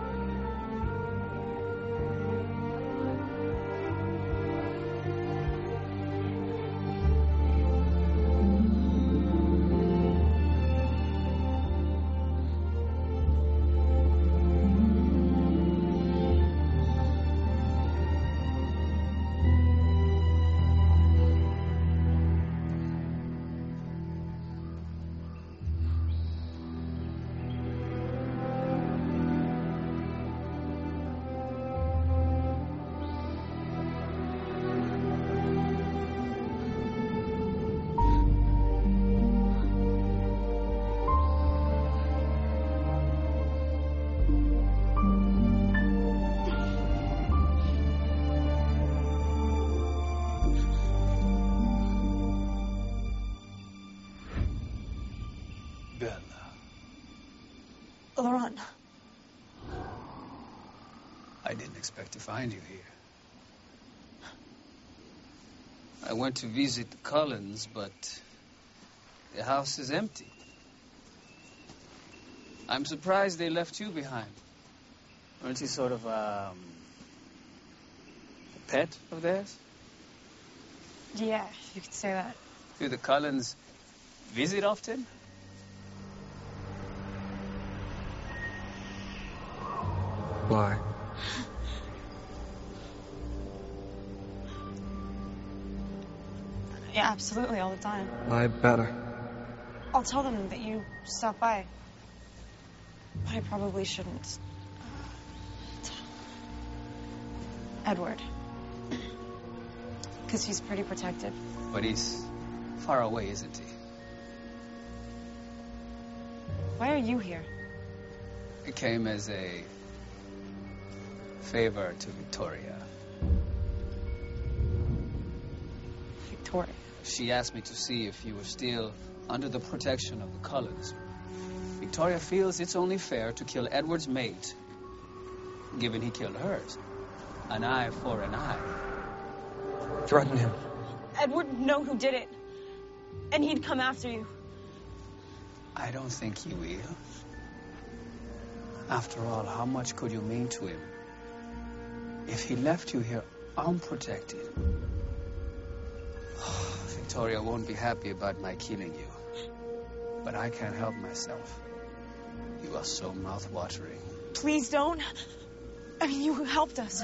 Laurent. I didn't expect to find you here. I went to visit the Cullens, but the house is empty. I'm surprised they left you behind. Aren't you sort of a pet of theirs? Yeah, you could say that. Do the Cullens visit often? Why? Yeah, absolutely, all the time. Lie better. I'll tell them that you stopped by. But I probably shouldn't. Tell Edward. Because he's pretty protective. But he's far away, isn't he? Why are you here? It came as a favor to Victoria. Victoria? She asked me to see if you were still under the protection of the Cullens. Victoria feels it's only fair to kill Edward's mate, given he killed hers. An eye for an eye. Threaten him. Edward would know who did it. And he'd come after you. I don't think he will. After all, how much could you mean to him if he left you here unprotected? Victoria won't be happy about my killing you. But I can't help myself. You are so mouth-watering. Please don't. I mean, you helped us.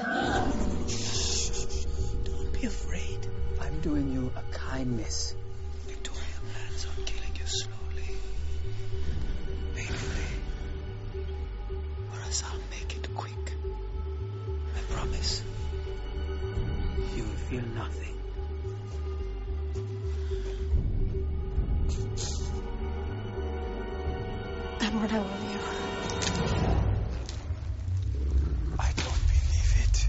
Don't be afraid. I'm doing you a kindness. Victoria plans on killing you slowly, painfully. Whereas I'll make it quick. I promise. You will feel nothing. Edward, I love you. I don't believe it.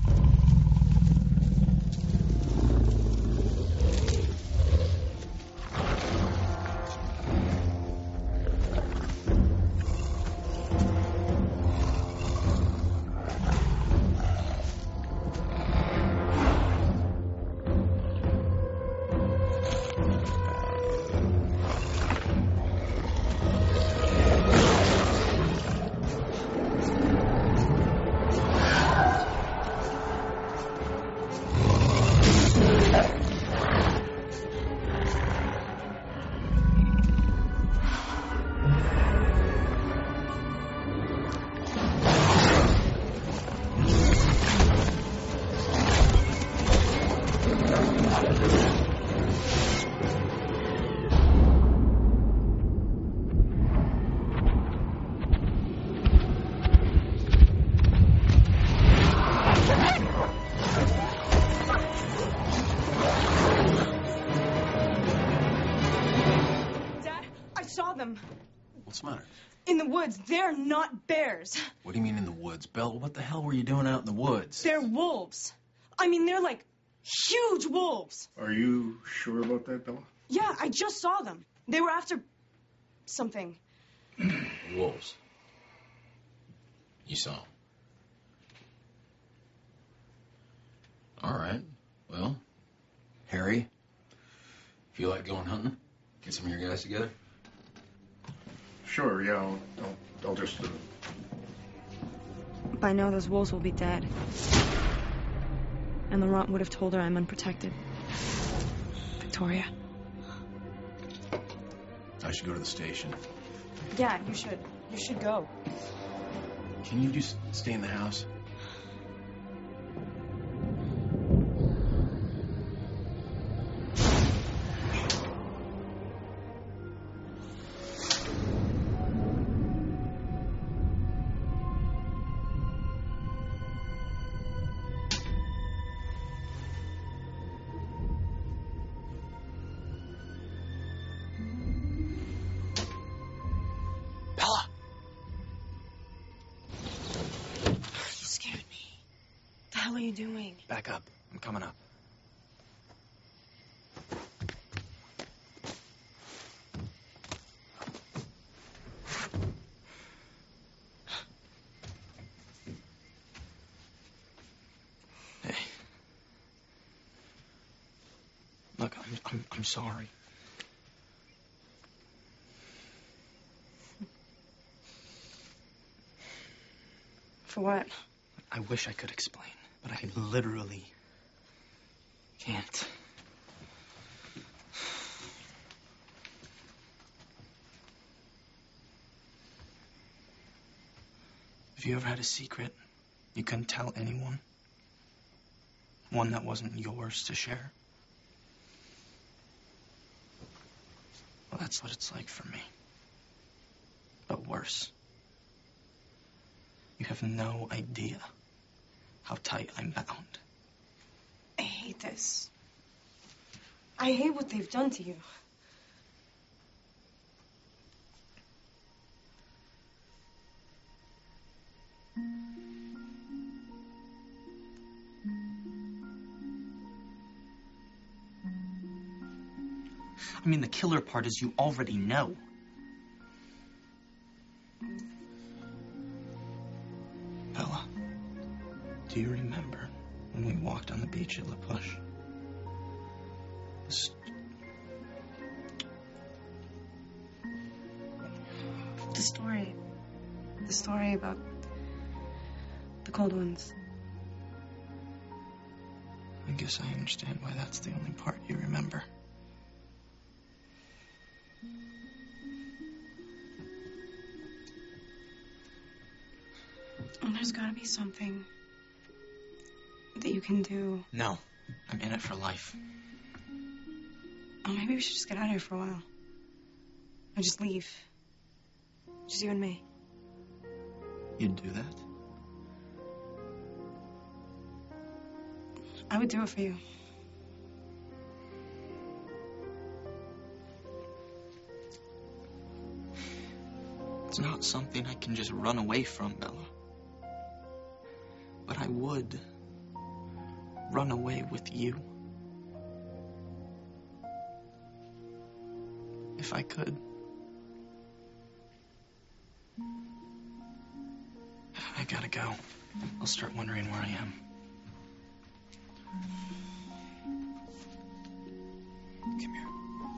What's the matter? In the woods. They're not bears. What do you mean in the woods? Belle, what the hell were you doing out in the woods? They're wolves. I mean, they're like huge wolves. Are you sure about that, Bella? Yeah, I just saw them. They were after something. Wolves. You saw 'em. All right. Well, Harry, feel like going hunting? Get some of your guys together? Sure, yeah, I'll just... By now, those wolves will be dead. And Laurent would have told her I'm unprotected. Victoria. I should go to the station. Yeah, you should. You should go. Can you just stay in the house? What the hell are you doing? Back up. I'm coming up. Hey. Look, I'm sorry. For what? I wish I could explain, but I literally can't. Have you ever had a secret you couldn't tell anyone? One that wasn't yours to share? Well, that's what it's like for me. But worse. You have no idea how tight I'm bound. I hate this. I hate what they've done to you. I mean, the killer part is you already know. Bella, do you remember when we walked on the beach at La Push? The story about the cold ones. I guess I understand why that's the only part you remember. And there's gotta be something that you can do. No, I'm in it for life. Or maybe we should just get out of here for a while. Or just leave. Just you and me. You'd do that? I would do it for you. It's not something I can just run away from, Bella. But I would run away with you. If I could. I gotta go. I'll start wondering where I am. Come here.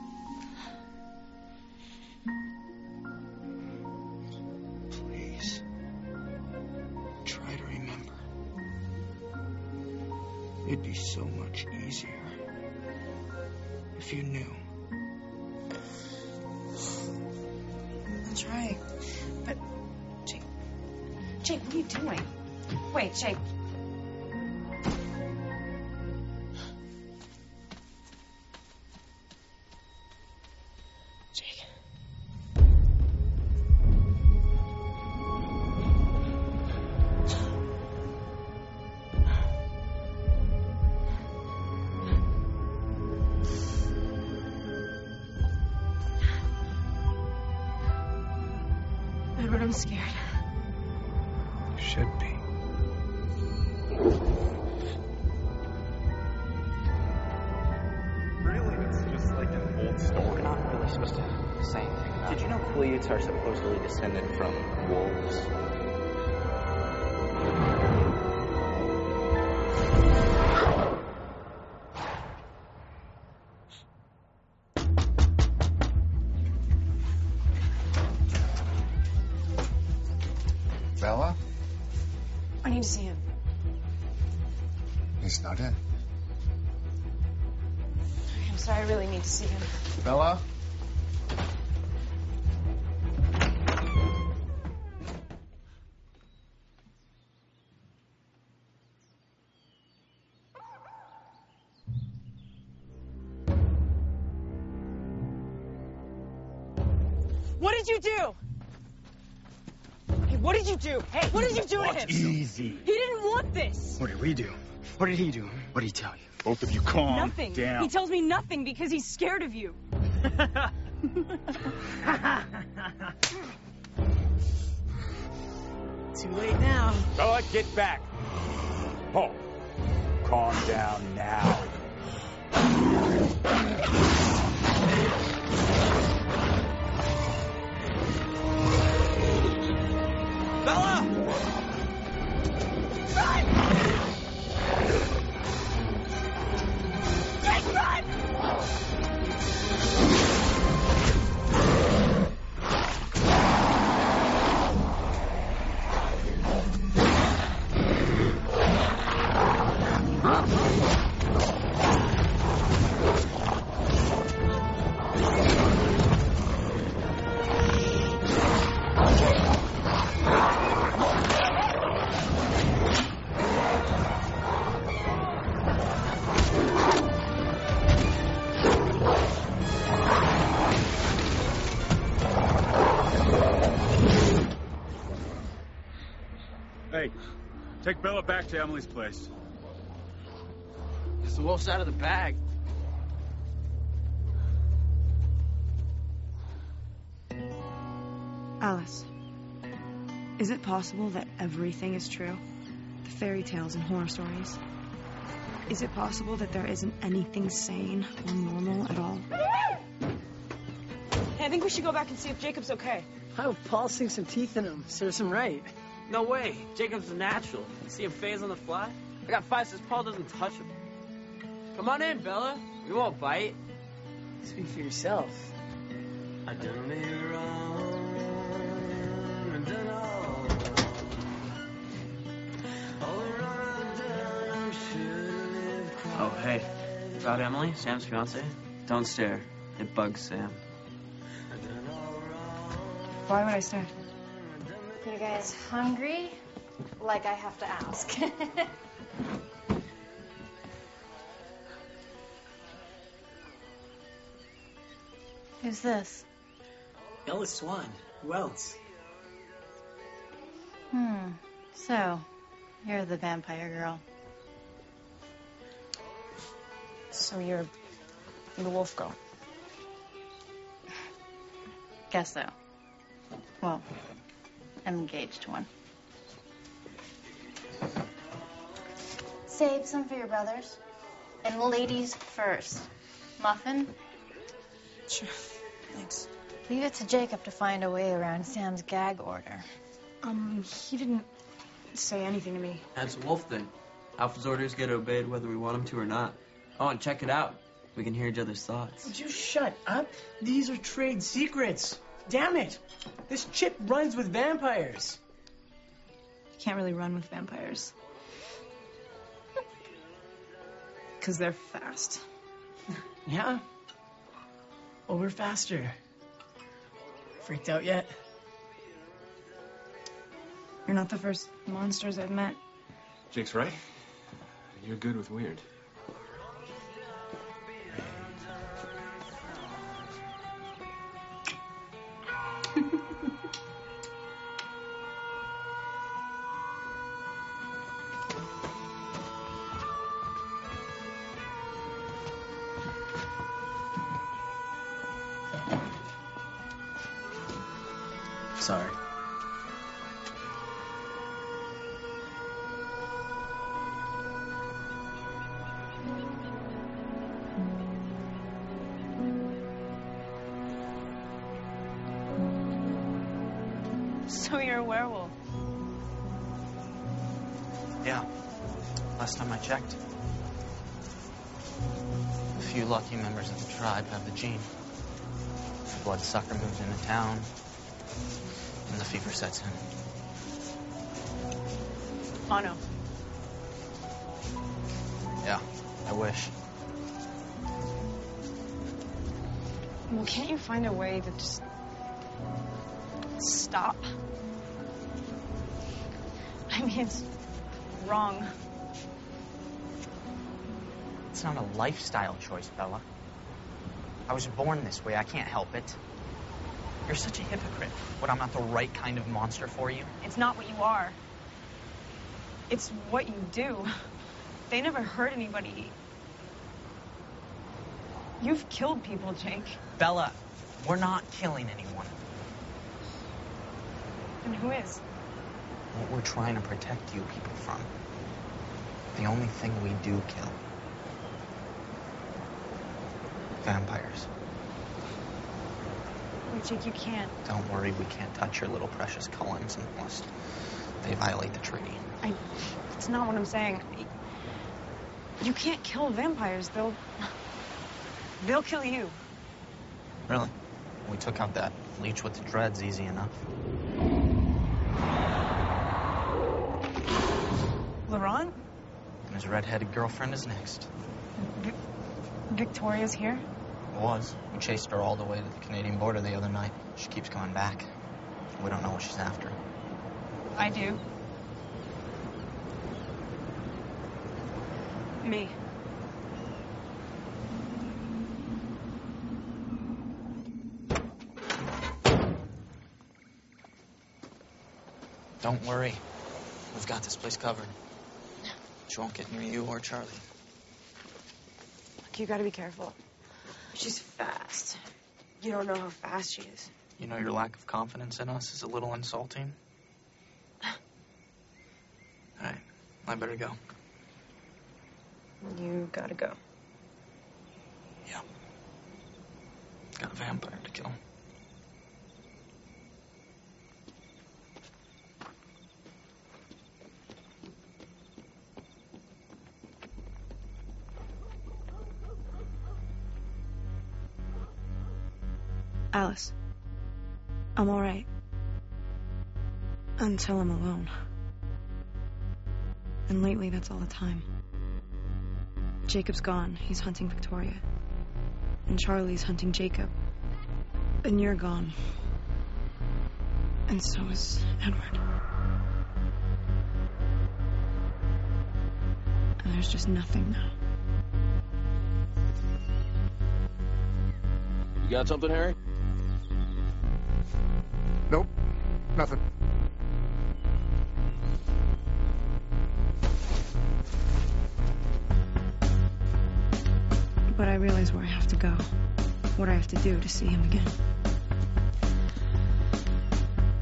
Please. Try to remember. It'd be so much easier if you knew. I'll try. But, Jake, what are you doing? Wait, Jake. Edward, I'm scared. You should be. Really? It's just like an old story. We're not really supposed to say anything about it. Did you know Pleiades are supposedly descended from wolves? Bella? I need to see him. He's not in. I'm sorry, I really need to see him. Bella? What did you do? Hey, what did you do? Hey, what did you do to him? Easy. He didn't want this. What did we do? What did he do? What did he tell you? Both of you calm Nothing. down. He tells me nothing because he's scared of you. Too late now. Bella, get back. Paul, calm down now. Bella! Run! Jake, run! Hey, take Bella back to Emily's place. It's the wolf's out of the bag. Alice, is it possible that everything is true? The fairy tales and horror stories? Is it possible that there isn't anything sane or normal at all? Hey, I think we should go back and see if Jacob's okay. I hope Paul sinks some teeth in him. Serves him right. No way. Jacob's a natural. See him phase on the fly? I got 5 says Paul doesn't touch him. Come on in, Bella. We won't bite. Speak for yourself. I done it wrong. I done all Oh, hey. About Emily, Sam's fiance? Don't stare. It bugs Sam. Why would I stare? You guys hungry? Like I have to ask. Who's this? Bella Swan. Who else? So, you're the vampire girl. So you're the wolf girl. Guess so. Well, I'm engaged to one. Save some for your brothers. And ladies first. Muffin? Sure. Thanks. Leave it to Jacob to find a way around Sam's gag order. He didn't say anything to me. That's a wolf thing. Alpha's orders get obeyed whether we want them to or not. Oh, and check it out. We can hear each other's thoughts. Would you shut up? These are trade secrets. Damn it! This chip runs with vampires. You can't really run with vampires. Because they're fast. Yeah? Well, we're faster. Freaked out yet? You're not the first monsters I've met. Jake's right. You're good with weird. Sorry. So you're a werewolf. Yeah. Last time I checked. A few lucky members of the tribe have the gene. The bloodsucker moves into town, and the fever sets in. Oh, no. Yeah, I wish. Well, can't you find a way to just stop? I mean, it's wrong. It's not a lifestyle choice, Bella. I was born this way. I can't help it. You're such a hypocrite. What, I'm not the right kind of monster for you? It's not what you are. It's what you do. They never hurt anybody. You've killed people, Jake. Bella, we're not killing anyone. And who is? What we're trying to protect you people from. The only thing we do kill. Vampires. Wait, Jake, you can't. Don't worry, we can't touch your little precious Cullens unless they violate the treaty. It's not what I'm saying. You can't kill vampires. They'll kill you. Really? We took out that leech with the dreads easy enough. Laurent? And his red-headed girlfriend is next. Victoria's here? Was. We chased her all the way to the Canadian border the other night. She keeps coming back. We don't know what she's after. I do. Me. Don't worry. We've got this place covered. She won't get near you or Charlie. Look, you gotta be careful. She's fast. You don't know how fast she is. You know your lack of confidence in us is a little insulting. All right, I better go. You gotta go. Yeah. Got a vampire to kill. Alice, I'm all right. Until I'm alone. And lately, that's all the time. Jacob's gone. He's hunting Victoria. And Charlie's hunting Jacob. And you're gone. And so is Edward. And there's just nothing now. You got something, Harry? Nope, nothing. But I realize where I have to go. What I have to do to see him again.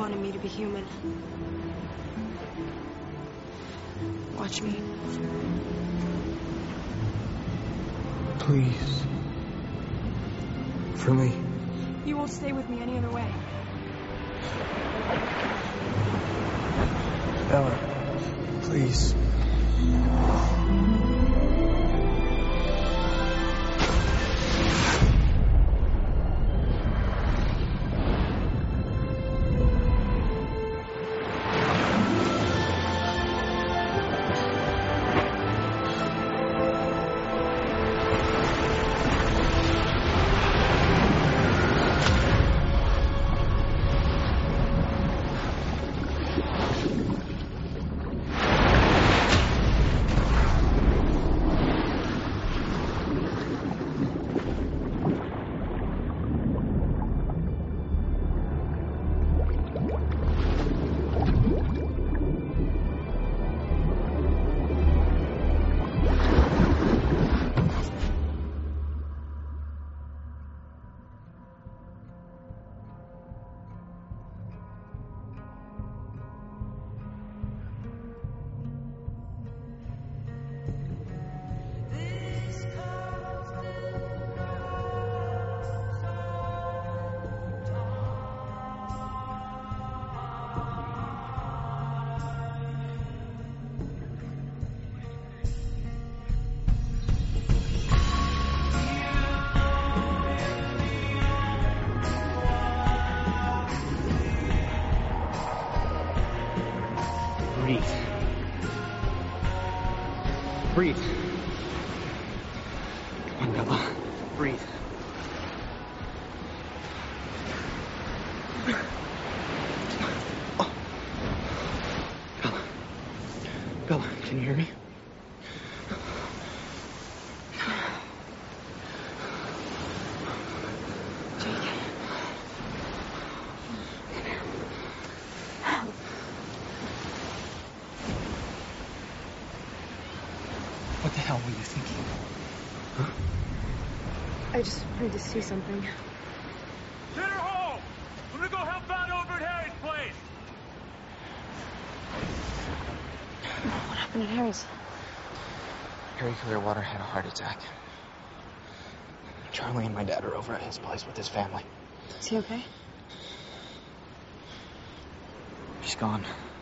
wanted me to be human. Watch me. Please. For me. You won't stay with me any other way. Bella, please. Breathe. Come on, Bella. Breathe. Oh. Bella. Bella, can you hear me? What the hell were you thinking? Huh? I just wanted to see something. Get her home! I'm gonna go help out over at Harry's place! What happened at Harry's? Harry Clearwater had a heart attack. Charlie and my dad are over at his place with his family. Is he okay? He's gone.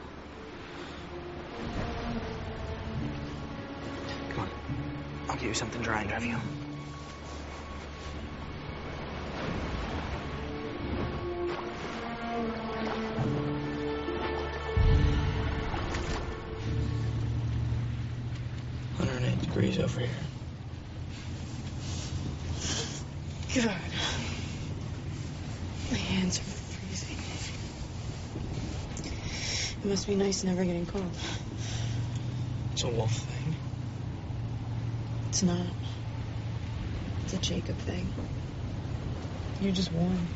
Come on. I'll get you something dry and drive you home. Degrees over here. God. My hands are freezing. It must be nice never getting cold. It's a wolf thing. It's not. It's a Jacob thing. You're just warm.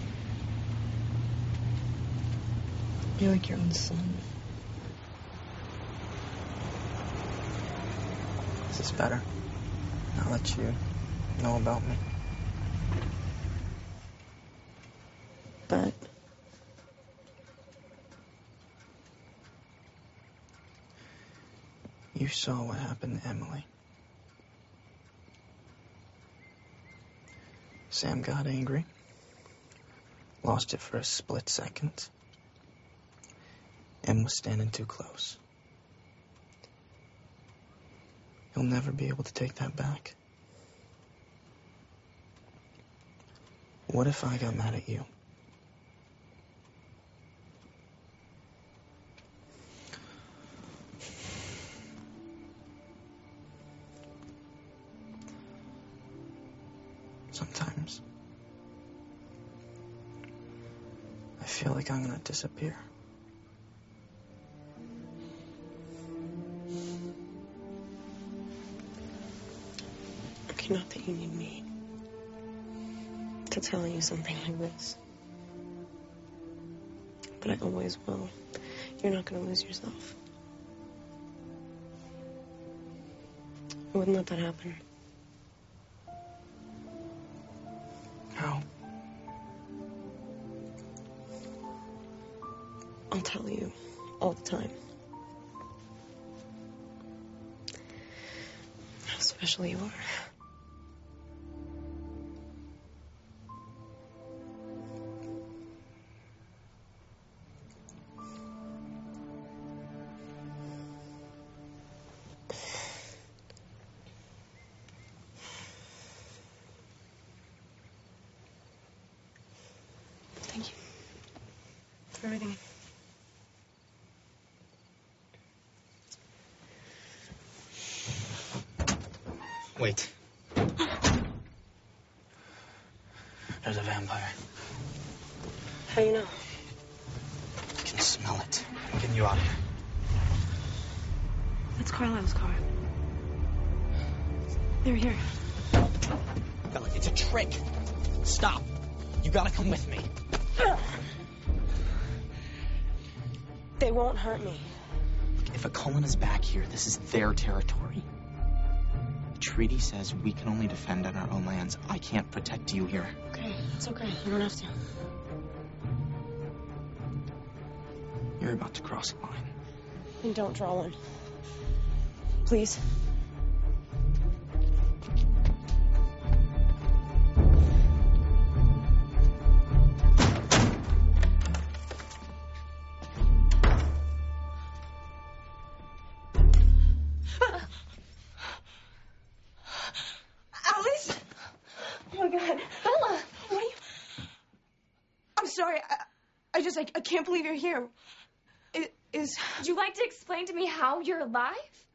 You're like your own son. Is this better? Now that you know about me. But you saw what happened to Emily. Sam got angry, lost it for a split second, and was standing too close. You'll never be able to take that back. What if I got mad at you? Sometimes I feel like I'm gonna disappear. Okay, not that you need me to tell you something like this. But I always will. You're not gonna lose yourself. I wouldn't let that happen. How? I'll tell you all the time. How special you are. Thank you for everything. Wait. There's a vampire. How do you know? I can smell it. I'm getting you out of here. It's Carlisle's car. They're here. Bella, it's a trick. Stop. You gotta come with me. They won't hurt me. If a Cullen is back here, this is their territory. The treaty says we can only defend on our own lands. I can't protect you here. Okay, it's okay. You don't have to. You're about to cross a line. Then don't draw one. Please. Alice? Oh my God. Bella! What are you... I'm sorry. I can't believe you're here. Would you like to explain to me how you're alive?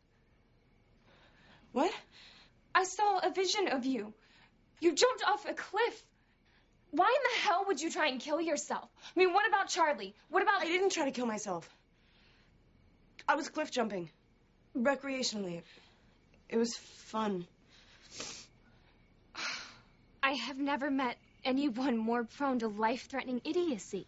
What? I saw a vision of you. You jumped off a cliff. Why in the hell would you try and kill yourself? I mean, what about Charlie? What about... I didn't try to kill myself. I was cliff jumping. Recreationally. It was fun. I have never met anyone more prone to life-threatening idiocy.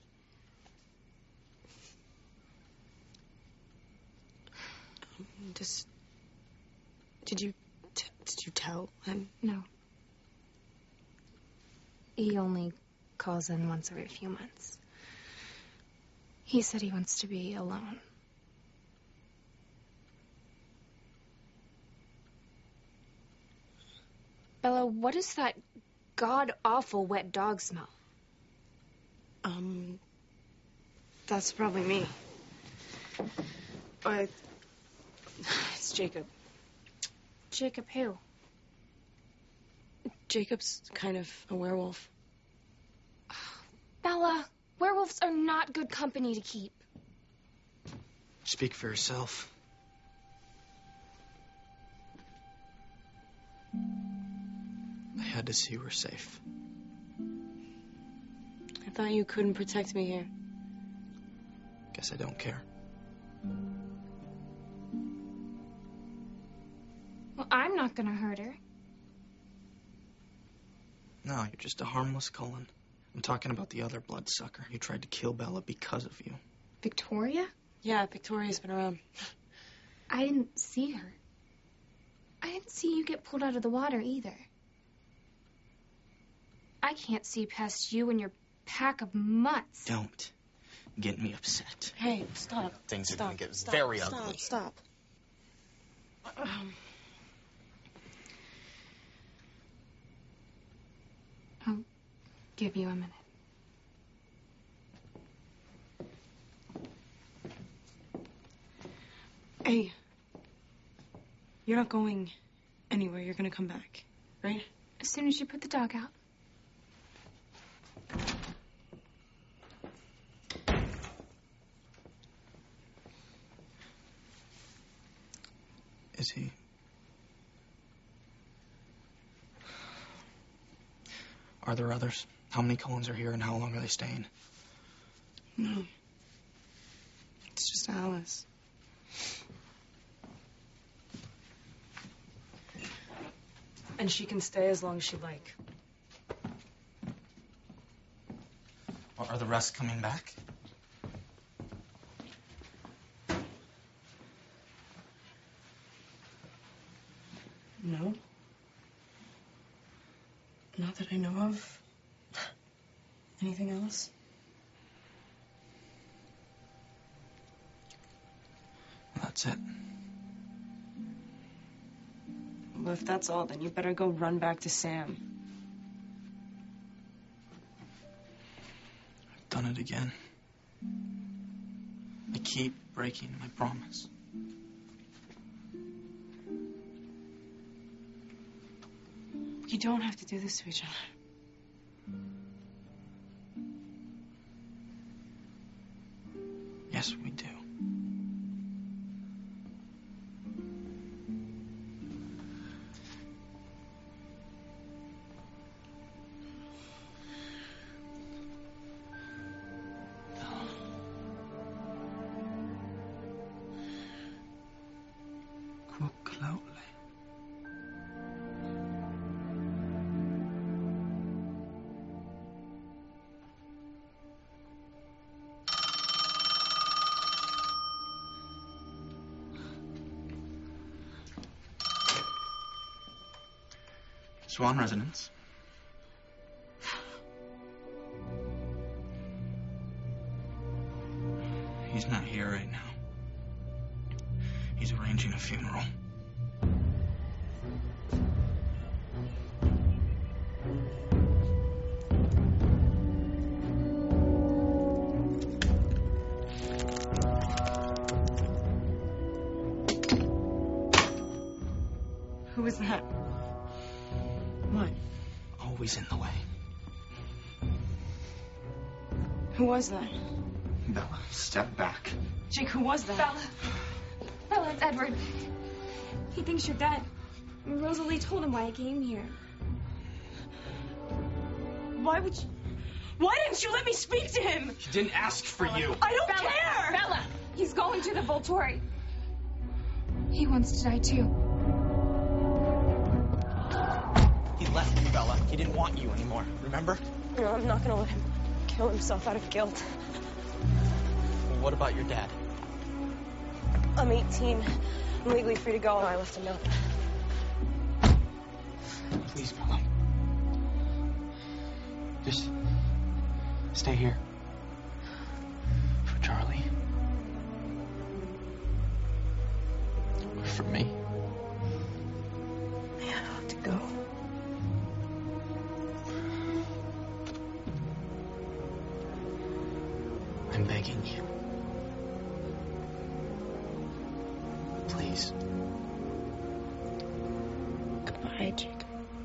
Did you tell him? No. He only calls in once every few months. He said he wants to be alone. Bella, what is that god-awful wet dog smell? That's probably me. It's Jacob. Jacob who? Jacob's kind of a werewolf. Bella, werewolves are not good company to keep. Speak for yourself. I had to see you were safe. I thought you couldn't protect me here. Guess I don't care. Well, I'm not gonna hurt her. No, you're just a harmless Cullen. I'm talking about the other bloodsucker who tried to kill Bella because of you. Victoria? Yeah, Victoria's been around. I didn't see her. I didn't see you get pulled out of the water either. I can't see past you and your pack of mutts. Don't get me upset. Hey, stop. Things are Stop. gonna get Stop. very Stop. ugly. Stop. I'll give you a minute. Hey, you're not going anywhere. You're gonna come back, right? As soon as you put the dog out. Is he? Are there others? How many Cullens are here and how long are they staying? No. It's just Alice. And she can stay as long as she'd like. Are the rest coming back? No. Not that I know of. Anything else? That's it. Well, if that's all, then you better go run back to Sam. I've done it again. I keep breaking my promise. You don't have to do this to each other. Yes, we do. Swan residence. He's not here right now. He's arranging a funeral. Who was that? What? Always in the way. Who was that? Bella, step back. Jake, who was that? Bella. Bella, it's Edward. He thinks you're dead. Rosalie told him why I came here. Why didn't you let me speak to him? He didn't ask for you. I don't Bella, care! Bella, he's going to the Volturi. He wants to die too. He left you, Bella. He didn't want you anymore. Remember? No, I'm not gonna let him kill himself out of guilt. Well, what about your dad? I'm 18. I'm legally free to go, and I left a note. Please, Bella. Just stay here. For Charlie. Or for me. I have to go. I'm begging you. Please. Goodbye, Jacob.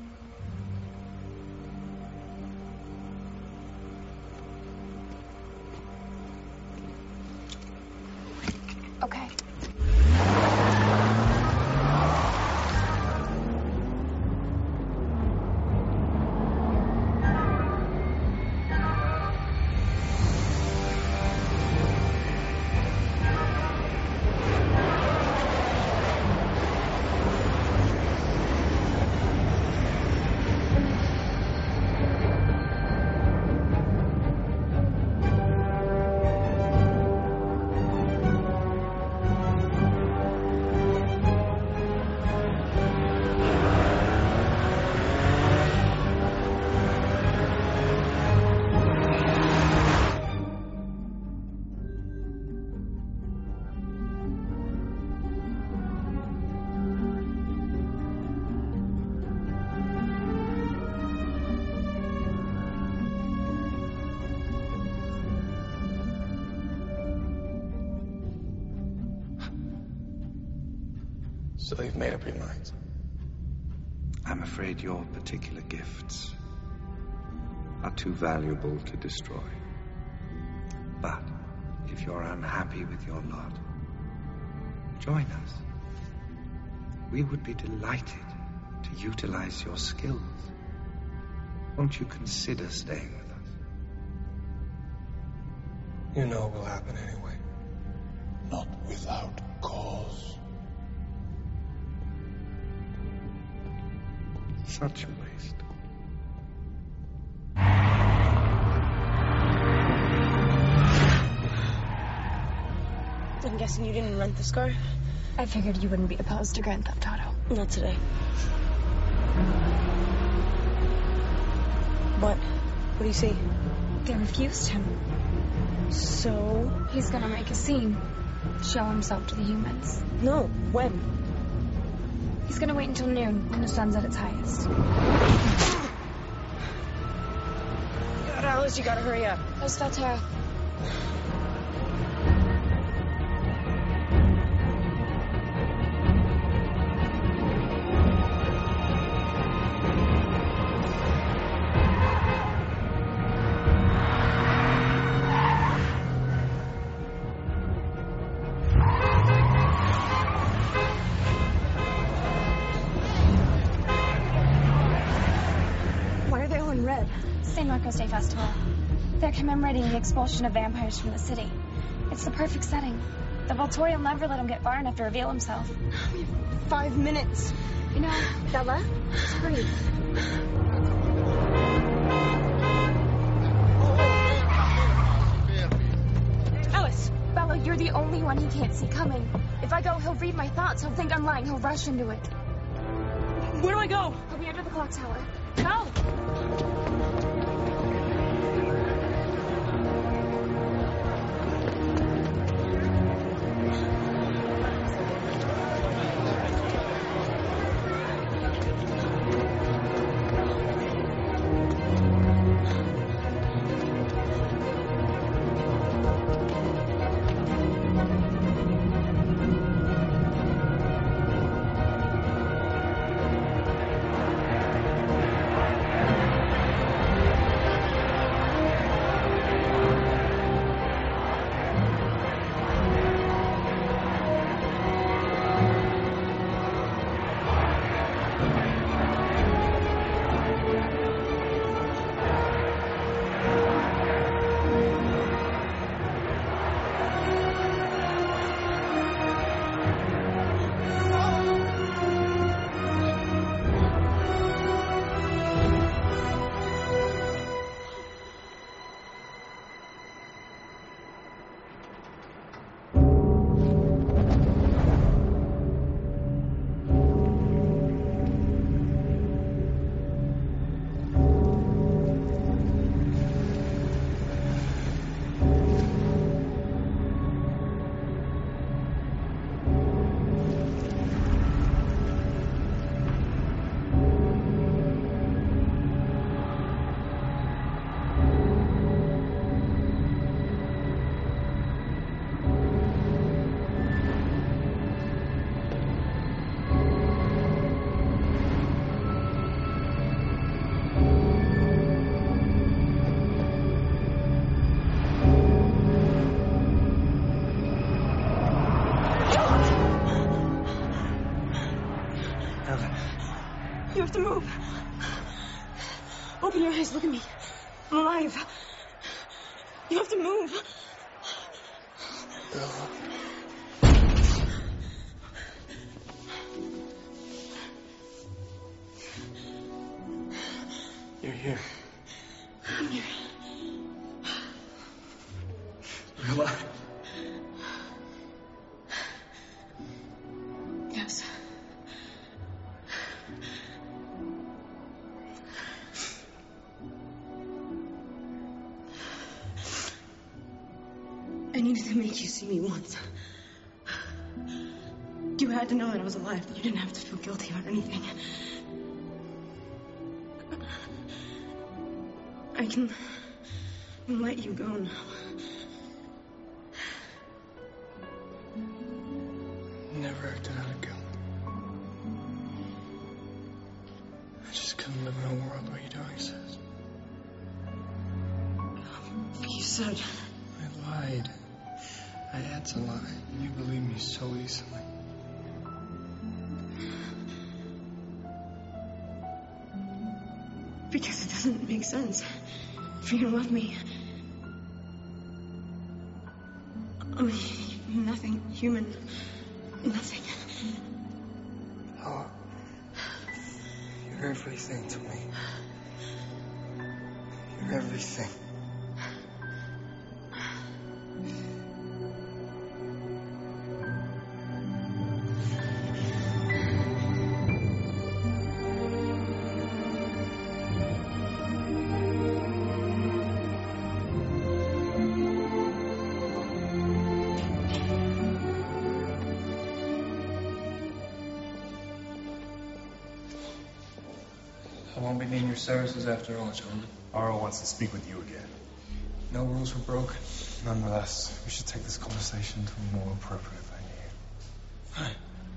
Okay. So you've made up your minds. I'm afraid your particular gifts are too valuable to destroy. But if you're unhappy with your lot, join us. We would be delighted to utilize your skills. Won't you consider staying with us? You know it will happen anyway. Not without cause. Such a waste. I'm guessing you didn't rent this car? I figured you wouldn't be opposed to Grand Theft Auto. Not today. What? What do you see? They refused him. So? He's gonna make a scene. show himself to the humans. No, when? He's gonna wait until noon, when the sun's at its highest. God, Alice, you gotta hurry up. There's Valterra. San Marcos Day Festival. They're commemorating the expulsion of vampires from the city. It's the perfect setting. The Volturi will never let him get far enough to reveal himself. 5 minutes. You know, Bella, hurry. Alice! Bella, you're the only one he can't see coming. If I go, he'll read my thoughts. He'll think I'm lying. He'll rush into it. Where do I go? I'll be under the clock tower. Go! You have to move. Open your eyes. Look at me. I'm alive. You have to move. Bella. You're here. I'm here. You're alive. Yes. I needed to make you see me once. You had to know that I was alive, that you didn't have to feel guilty about anything. I can let you go now. Never acted out of guilt. I just couldn't live in a world where you don't exist. You said... I lied. I had to lie. You believe me so easily. Because it doesn't make sense for you to love me. I'm nothing human. Nothing. Oh, you're everything to me. You're everything. I won't be needing your services after all, gentlemen. Arl wants to speak with you again. No rules were broken. Nonetheless, we should take this conversation to a more appropriate venue. Fine.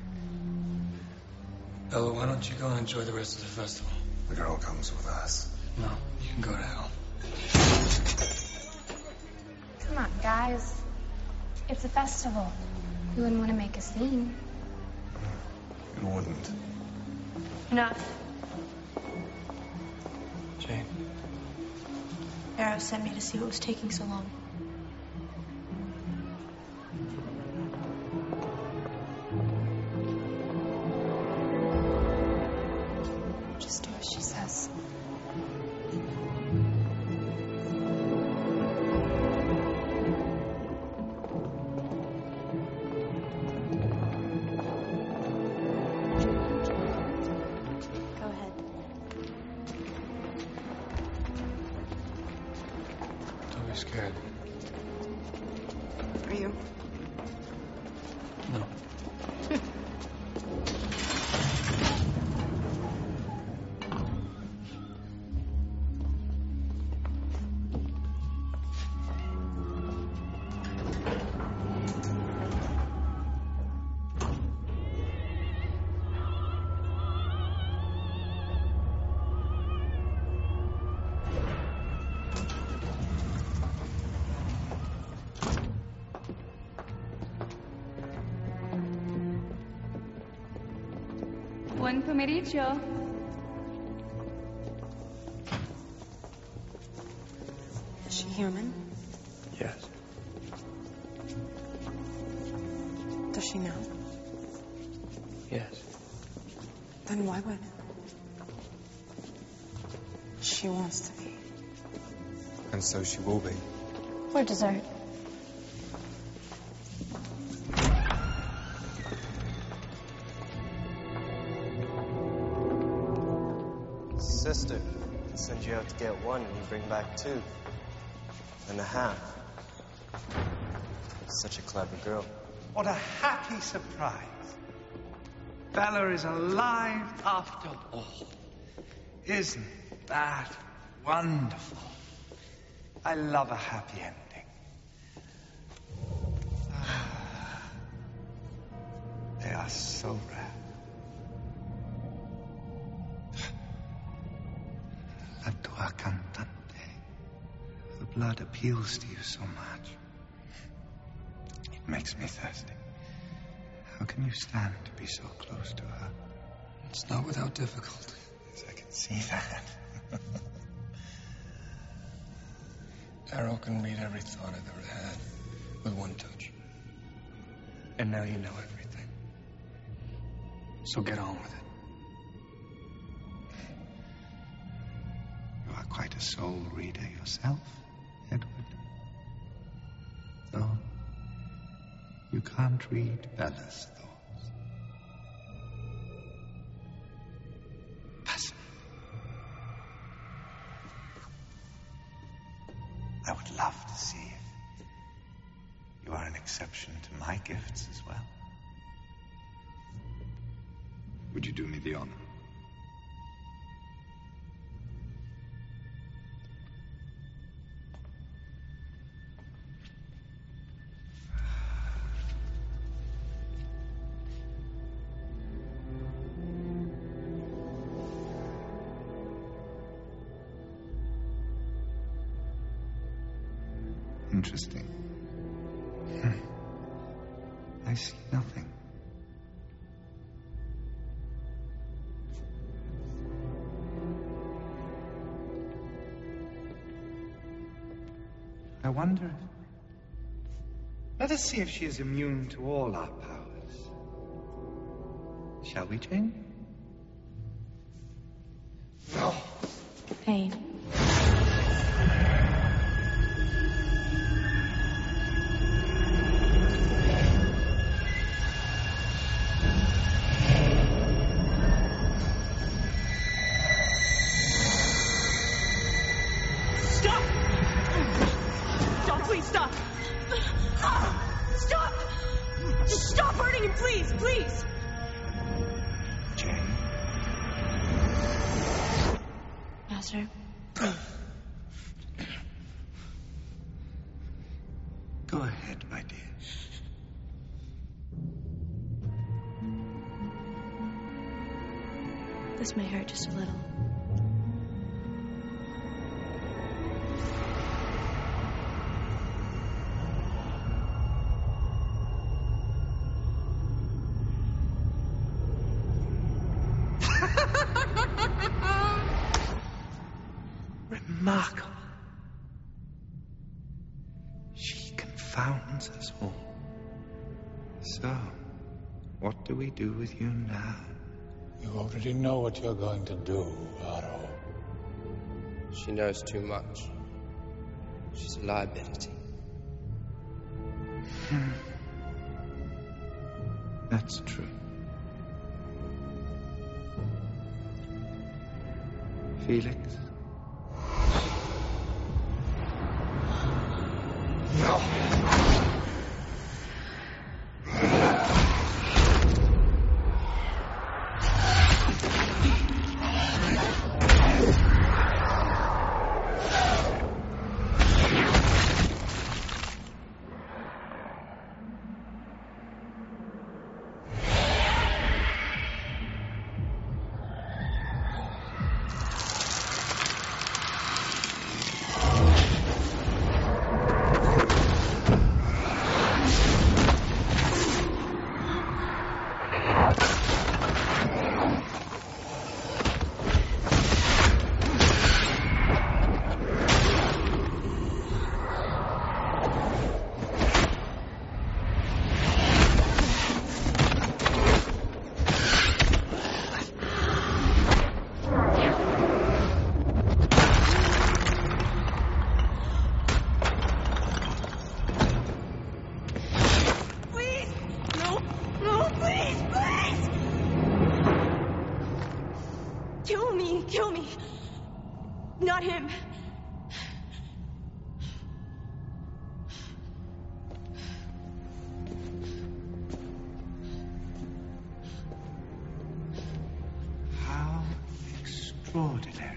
Bella, why don't you go and enjoy the rest of the festival? The girl comes with us. No, you can go to hell. Come on, guys. It's a festival. You wouldn't want to make a scene. It wouldn't. Enough. Jane. Arrow sent me to see what was taking so long. Just do as she says. Go ahead. Don't be scared. Are you? No. Buon pomeriggio. Is she human? Yes. Does she know? Yes. Then why would she wants to be? And so she will be. For dessert. Sister, I send you out to get one and you bring back 2.5. Such a clever girl. What a happy surprise. Bella is alive after all. Isn't that wonderful? I love a happy ending. They are so rare. La tua cantante. The blood appeals to you so much. It makes me thirsty. How can you stand to be so close to her? It's not without difficulty. Yes, I can see that. Arrow can read every thought I've ever had with one touch. And now you know everything. So get on with it. You are quite a soul reader yourself, Edward. Though you can't read Bella's thoughts. Pass. I would love to see if you are an exception to my gifts as well. Would you do me the honor? Interesting. I see nothing. I wonder if... Let us see if she is immune to all our powers. Shall we, Jane? No. Pain. Stop! Stop, please, stop! Stop! Just stop hurting him, please, please! Jane. faster? Go ahead, my dear. This may hurt just a little. Remarkable. She confounds us all. So, what do we do with you now? You already know what you're going to do, Varro. She knows too much. She's a liability. That's true. Felix? No. Kill me. Not him. How extraordinary.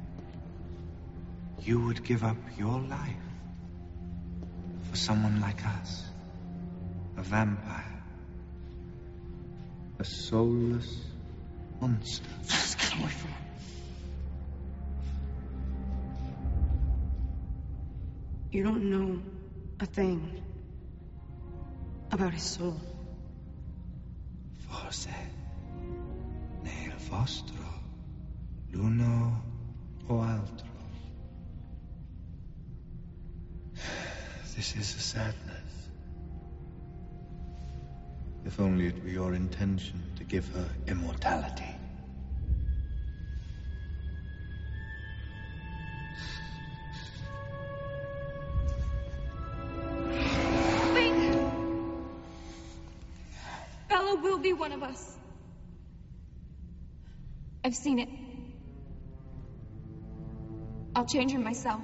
You would give up your life for someone like us. A vampire. A soulless monster. Just get away from him. You don't know a thing about his soul. Forse nel vostro l'uno o altro. This is a sadness. If only it were your intention to give her immortality. Will be one of us. I've seen it. I'll change her myself.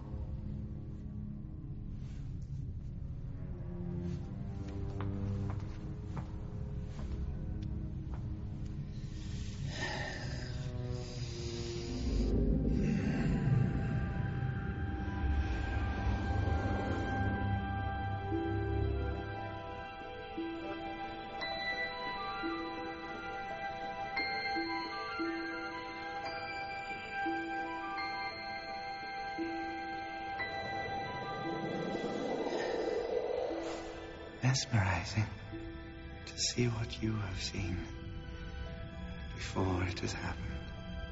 Mesmerizing to see what you have seen before it has happened.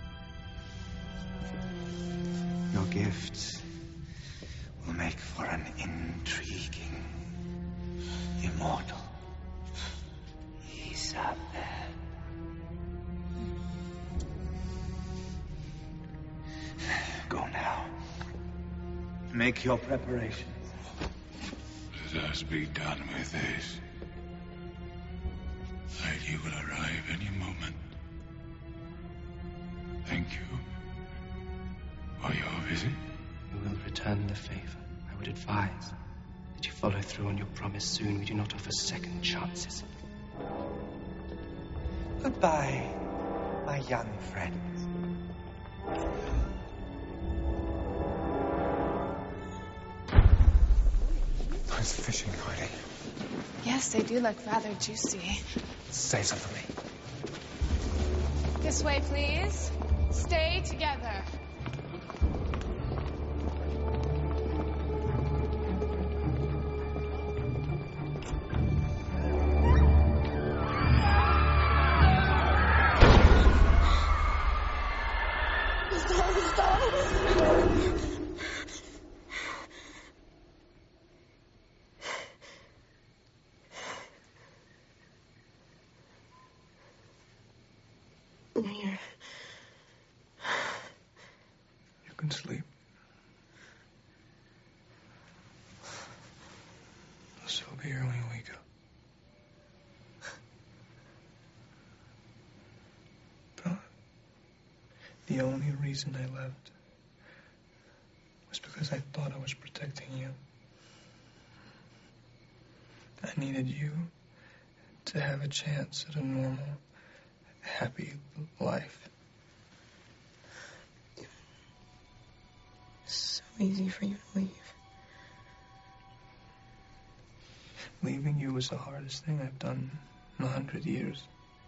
Your gifts will make for an intriguing immortal Isabel. Go now. Make your preparations. Let us be done with this. Lady will arrive any moment. Thank you for your visit. We will return the favor. I would advise that you follow through on your promise soon. We do not offer second chances. Goodbye, my young friends. was fishing, Heidi. Yes, they do look rather juicy. Save some for me. This way, please. Stay together. You can sleep. I'll still be here when you wake up. But the only reason I left was because I thought I was protecting you. I needed you to have a chance at a normal, happy life. It's so easy for you to leave. Leaving you was the hardest thing I've done in 100 years.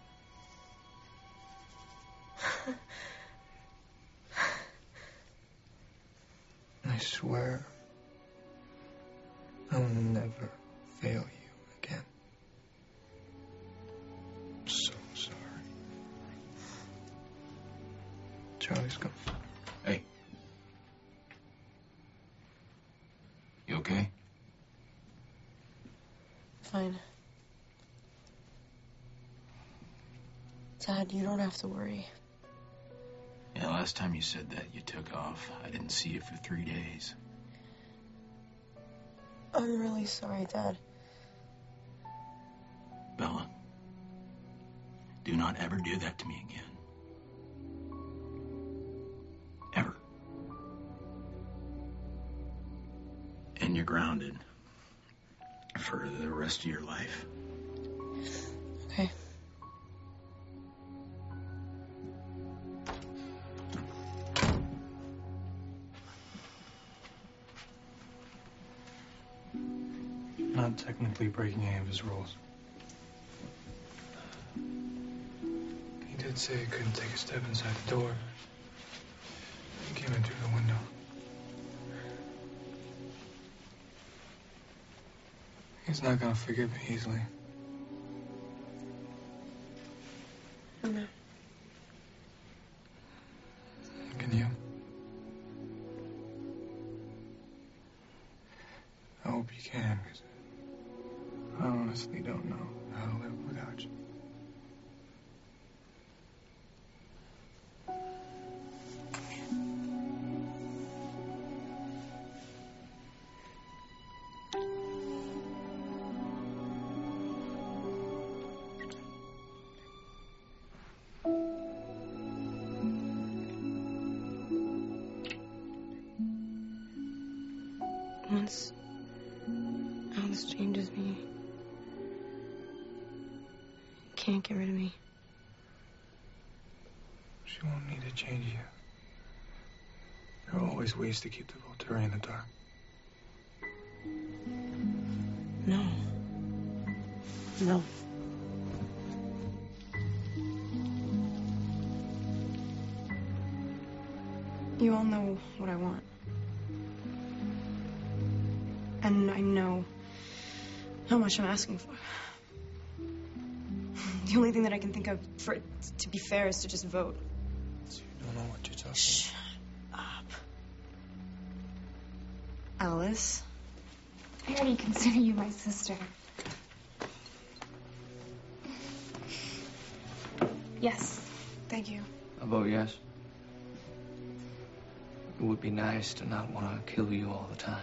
I swear I will never fail you again. I'm so sorry. Charlie's come. Hey. You okay? Fine. Dad, you don't have to worry. Yeah, last time you said that, you took off. I didn't see you for 3 days. I'm really sorry, Dad. Bella, do not ever do that to me again. Ever. And you're grounded for the rest of your life. Okay. Not technically breaking any of his rules. He did say he couldn't take a step inside the door. He came in through the window. He's not gonna forgive me easily. No. Can you? I hope you can, because I honestly don't know how to live without you. Once Alice changes me, you can't get rid of me. She won't need to change you. There are always ways to keep the Volturi in the dark. No. No. You all know what I want. And I know how much I'm asking for. The only thing that I can think of for it to be fair is to just vote. You don't know what you're talking about. Shut up. Alice? I already consider you my sister. Yes. Thank you. I vote yes. It would be nice to not want to kill you all the time.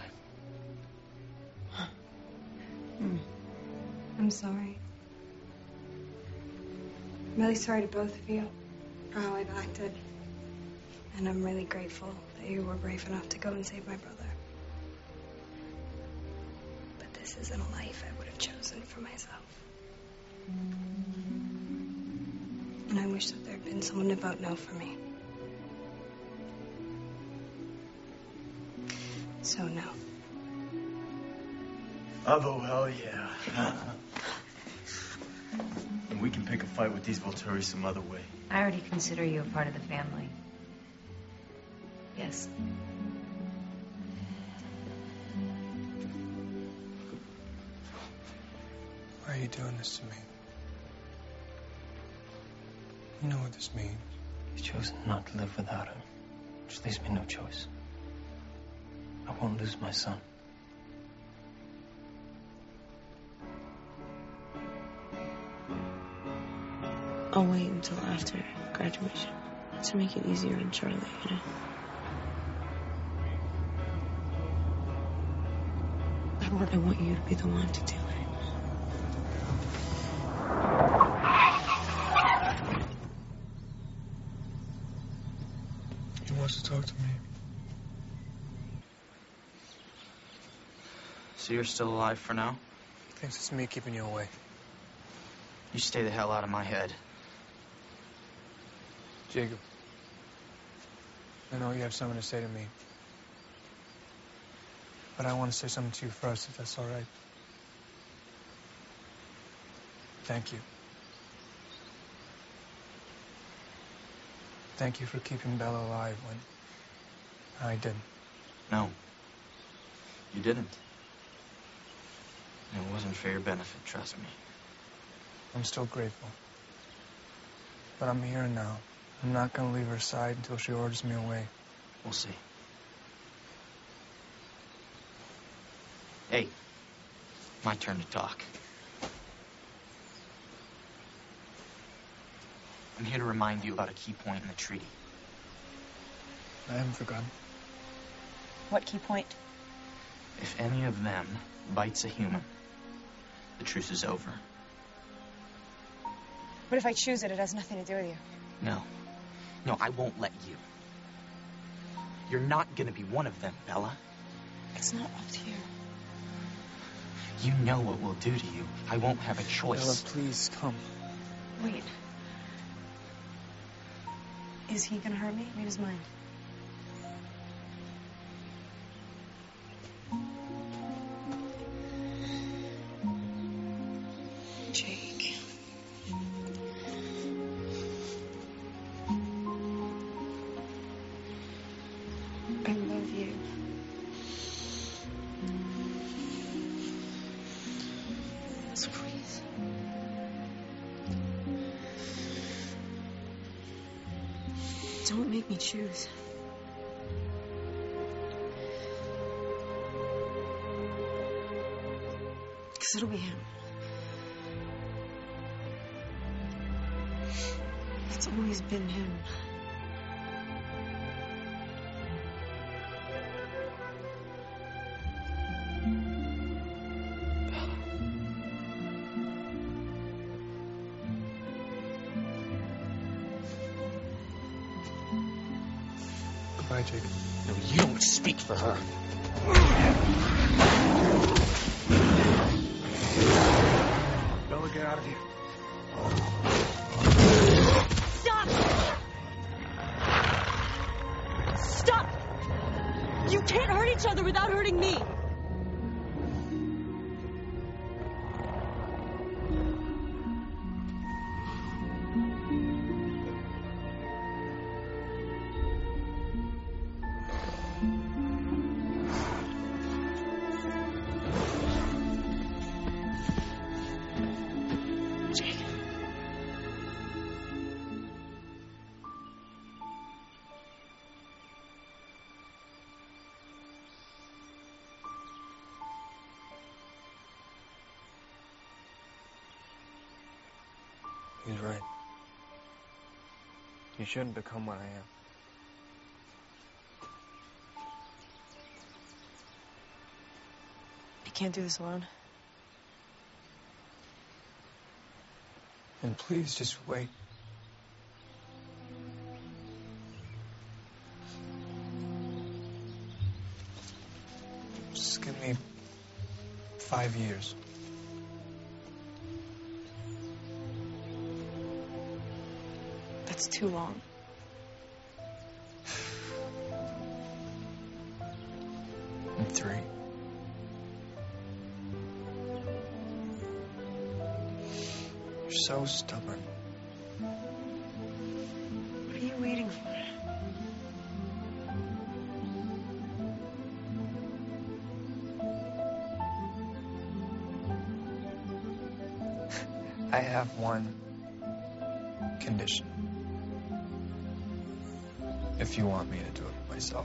I'm sorry. I'm really sorry to both of you for how I've acted. And I'm really grateful that you were brave enough to go and save my brother. But this isn't a life I would have chosen for myself. And I wish that there had been someone to vote no for me. So no. Oh, hell yeah. And we can pick a fight with these Volturi some other way. I already consider you a part of the family. Yes. Why are you doing this to me? You know what this means. He's chosen not to live without him, which leaves me no choice. I won't lose my son. I'll wait until after graduation to make it easier on Charlie, you know? Edward, I want you to be the one to do it. He wants to talk to me. So you're still alive for now? He thinks it's me keeping you away. You stay the hell out of my head. Jacob, I know you have something to say to me. But I want to say something to you first, if that's all right. Thank you. Thank you for keeping Bella alive when I didn't. No. You didn't. And it wasn't for your benefit, trust me. I'm still grateful. But I'm here now. I'm not going to leave her side until she orders me away. We'll see. Hey, my turn to talk. I'm here to remind you about a key point in the treaty. I haven't forgotten. What key point? If any of them bites a human, the truce is over. But if I choose it, it has nothing to do with you. No. No, I won't let you. You're not gonna be one of them, Bella. It's not up to you. You know what we'll do to you. I won't have a choice. Bella, please, come. Wait. Is he gonna hurt me? Read his mind. Jake. I love you. So please. Don't make me choose. Because it'll be him. It's always been him. Goodbye, Jacob. No, you don't speak for her. Bella, get out of here. Stop! Stop! You can't hurt each other without hurting me. He's right. You shouldn't become what I am. I can't do this alone. And please just wait. Just give me 5 years. That's too long. And 3. so stubborn. What are you waiting for? I have one condition. If you want me to do it myself.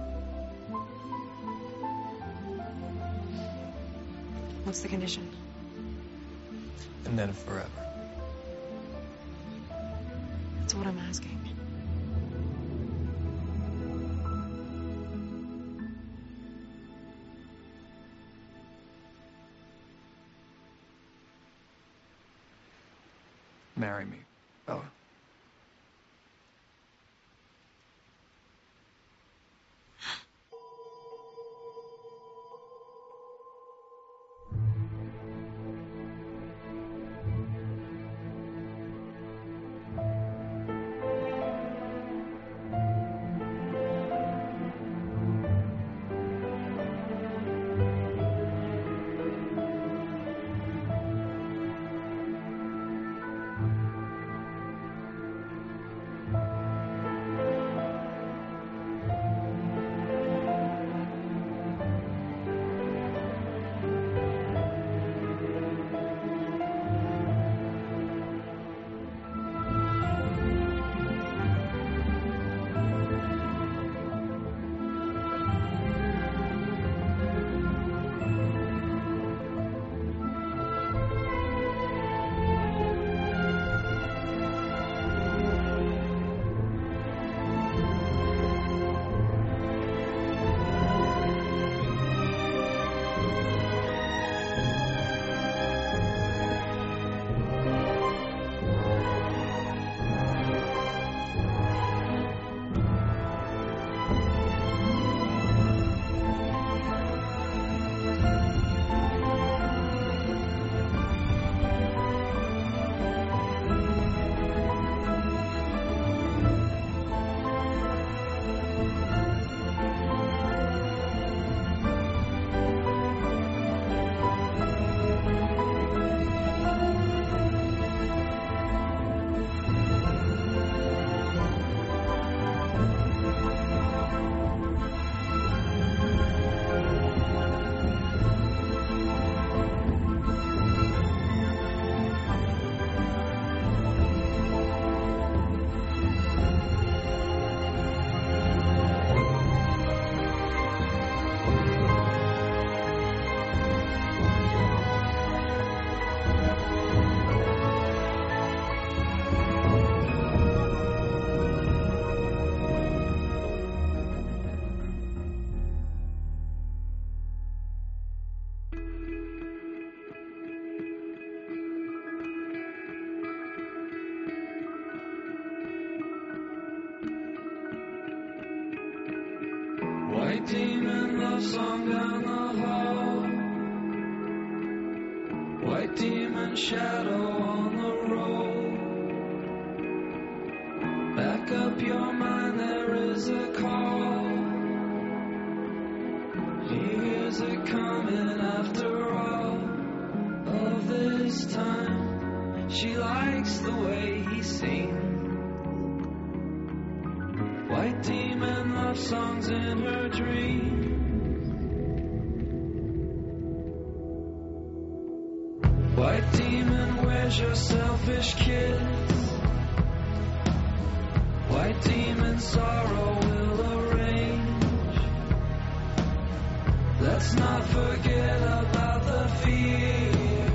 What's the condition? And then forever. That's what I'm asking. Marry me, Bella. White demon love song down the hall. White demon shadow on the road. Back up your mind, there is a call. He hears it coming after all of this time. She likes the way he sings. White demon love songs in her dreams. White demon, where's your selfish kiss? White demon, sorrow will arrange. Let's not forget about the fear.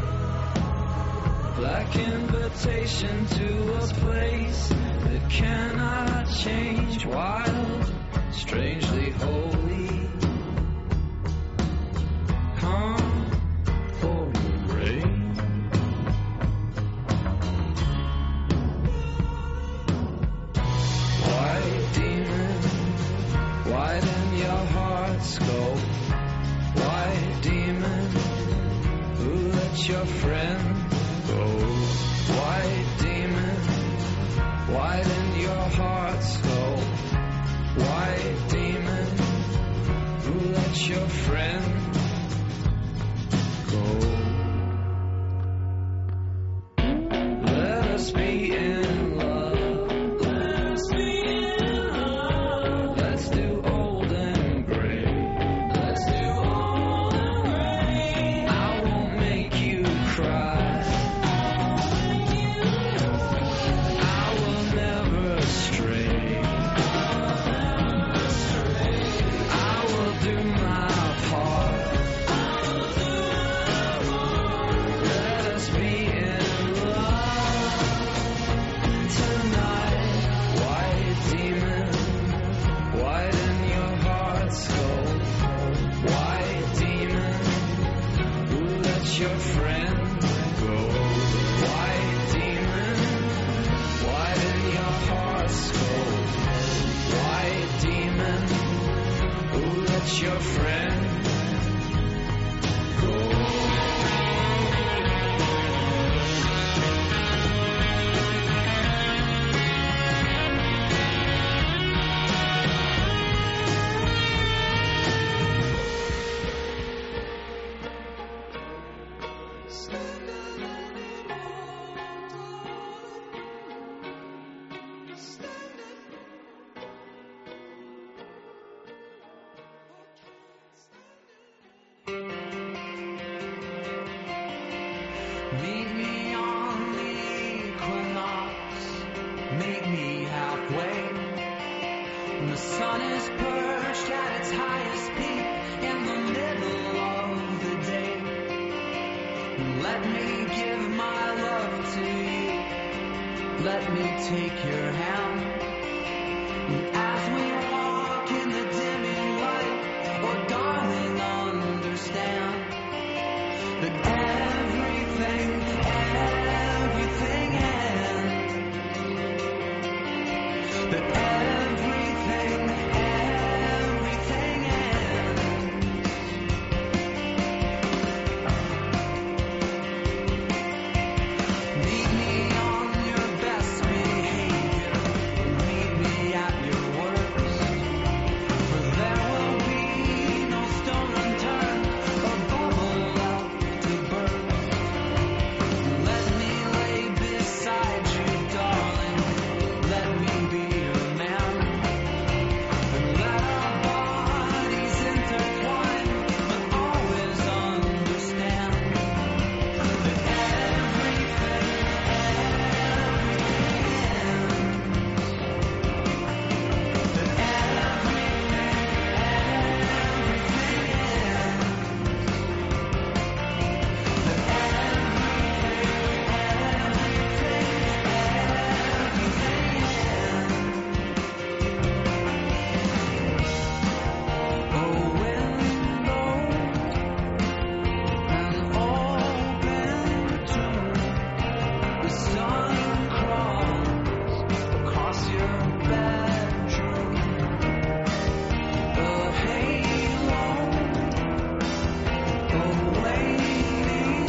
Black invitation to a place that cannot change. Wild, strangely holy. Come for the rain. White demon, widen your heart's scope. White demon, who let your friend go? White demon, widen your heart's scope. White demon, let your friend go. White demon, why did your hearts go? White demon, oh, let your friend go. Meet me on the equinox, meet me halfway. The sun is perched at its highest peak in the middle of the day. Let me give my love to you, let me take your hand. As we walk in the dimming light, oh darling, understand that everything ends. That everything ends. Meet me on your best behavior. Meet me at your worst. For there will be no stone unturned or bubble left to burst. Let me lay beside you, darling. Let me be your man. And let our bodies intertwine, but always understand that everything the sun crawls across your bedroom. The halo awaiting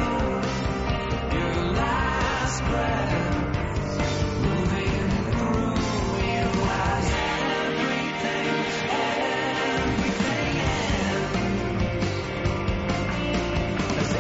your last breath moving through you as everything ends. As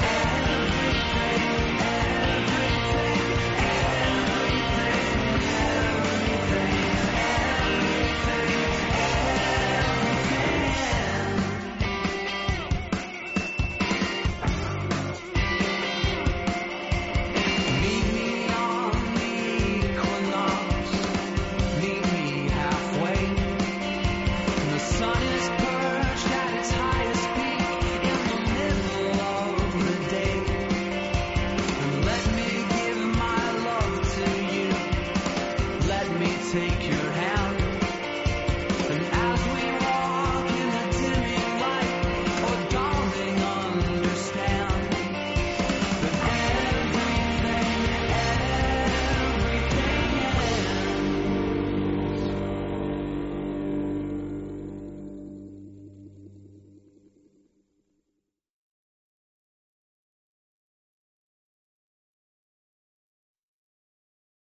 meet me on the equinox, meet me halfway. The sun is perched at its highest peak in the middle of the day. And let me give my love to you, let me take your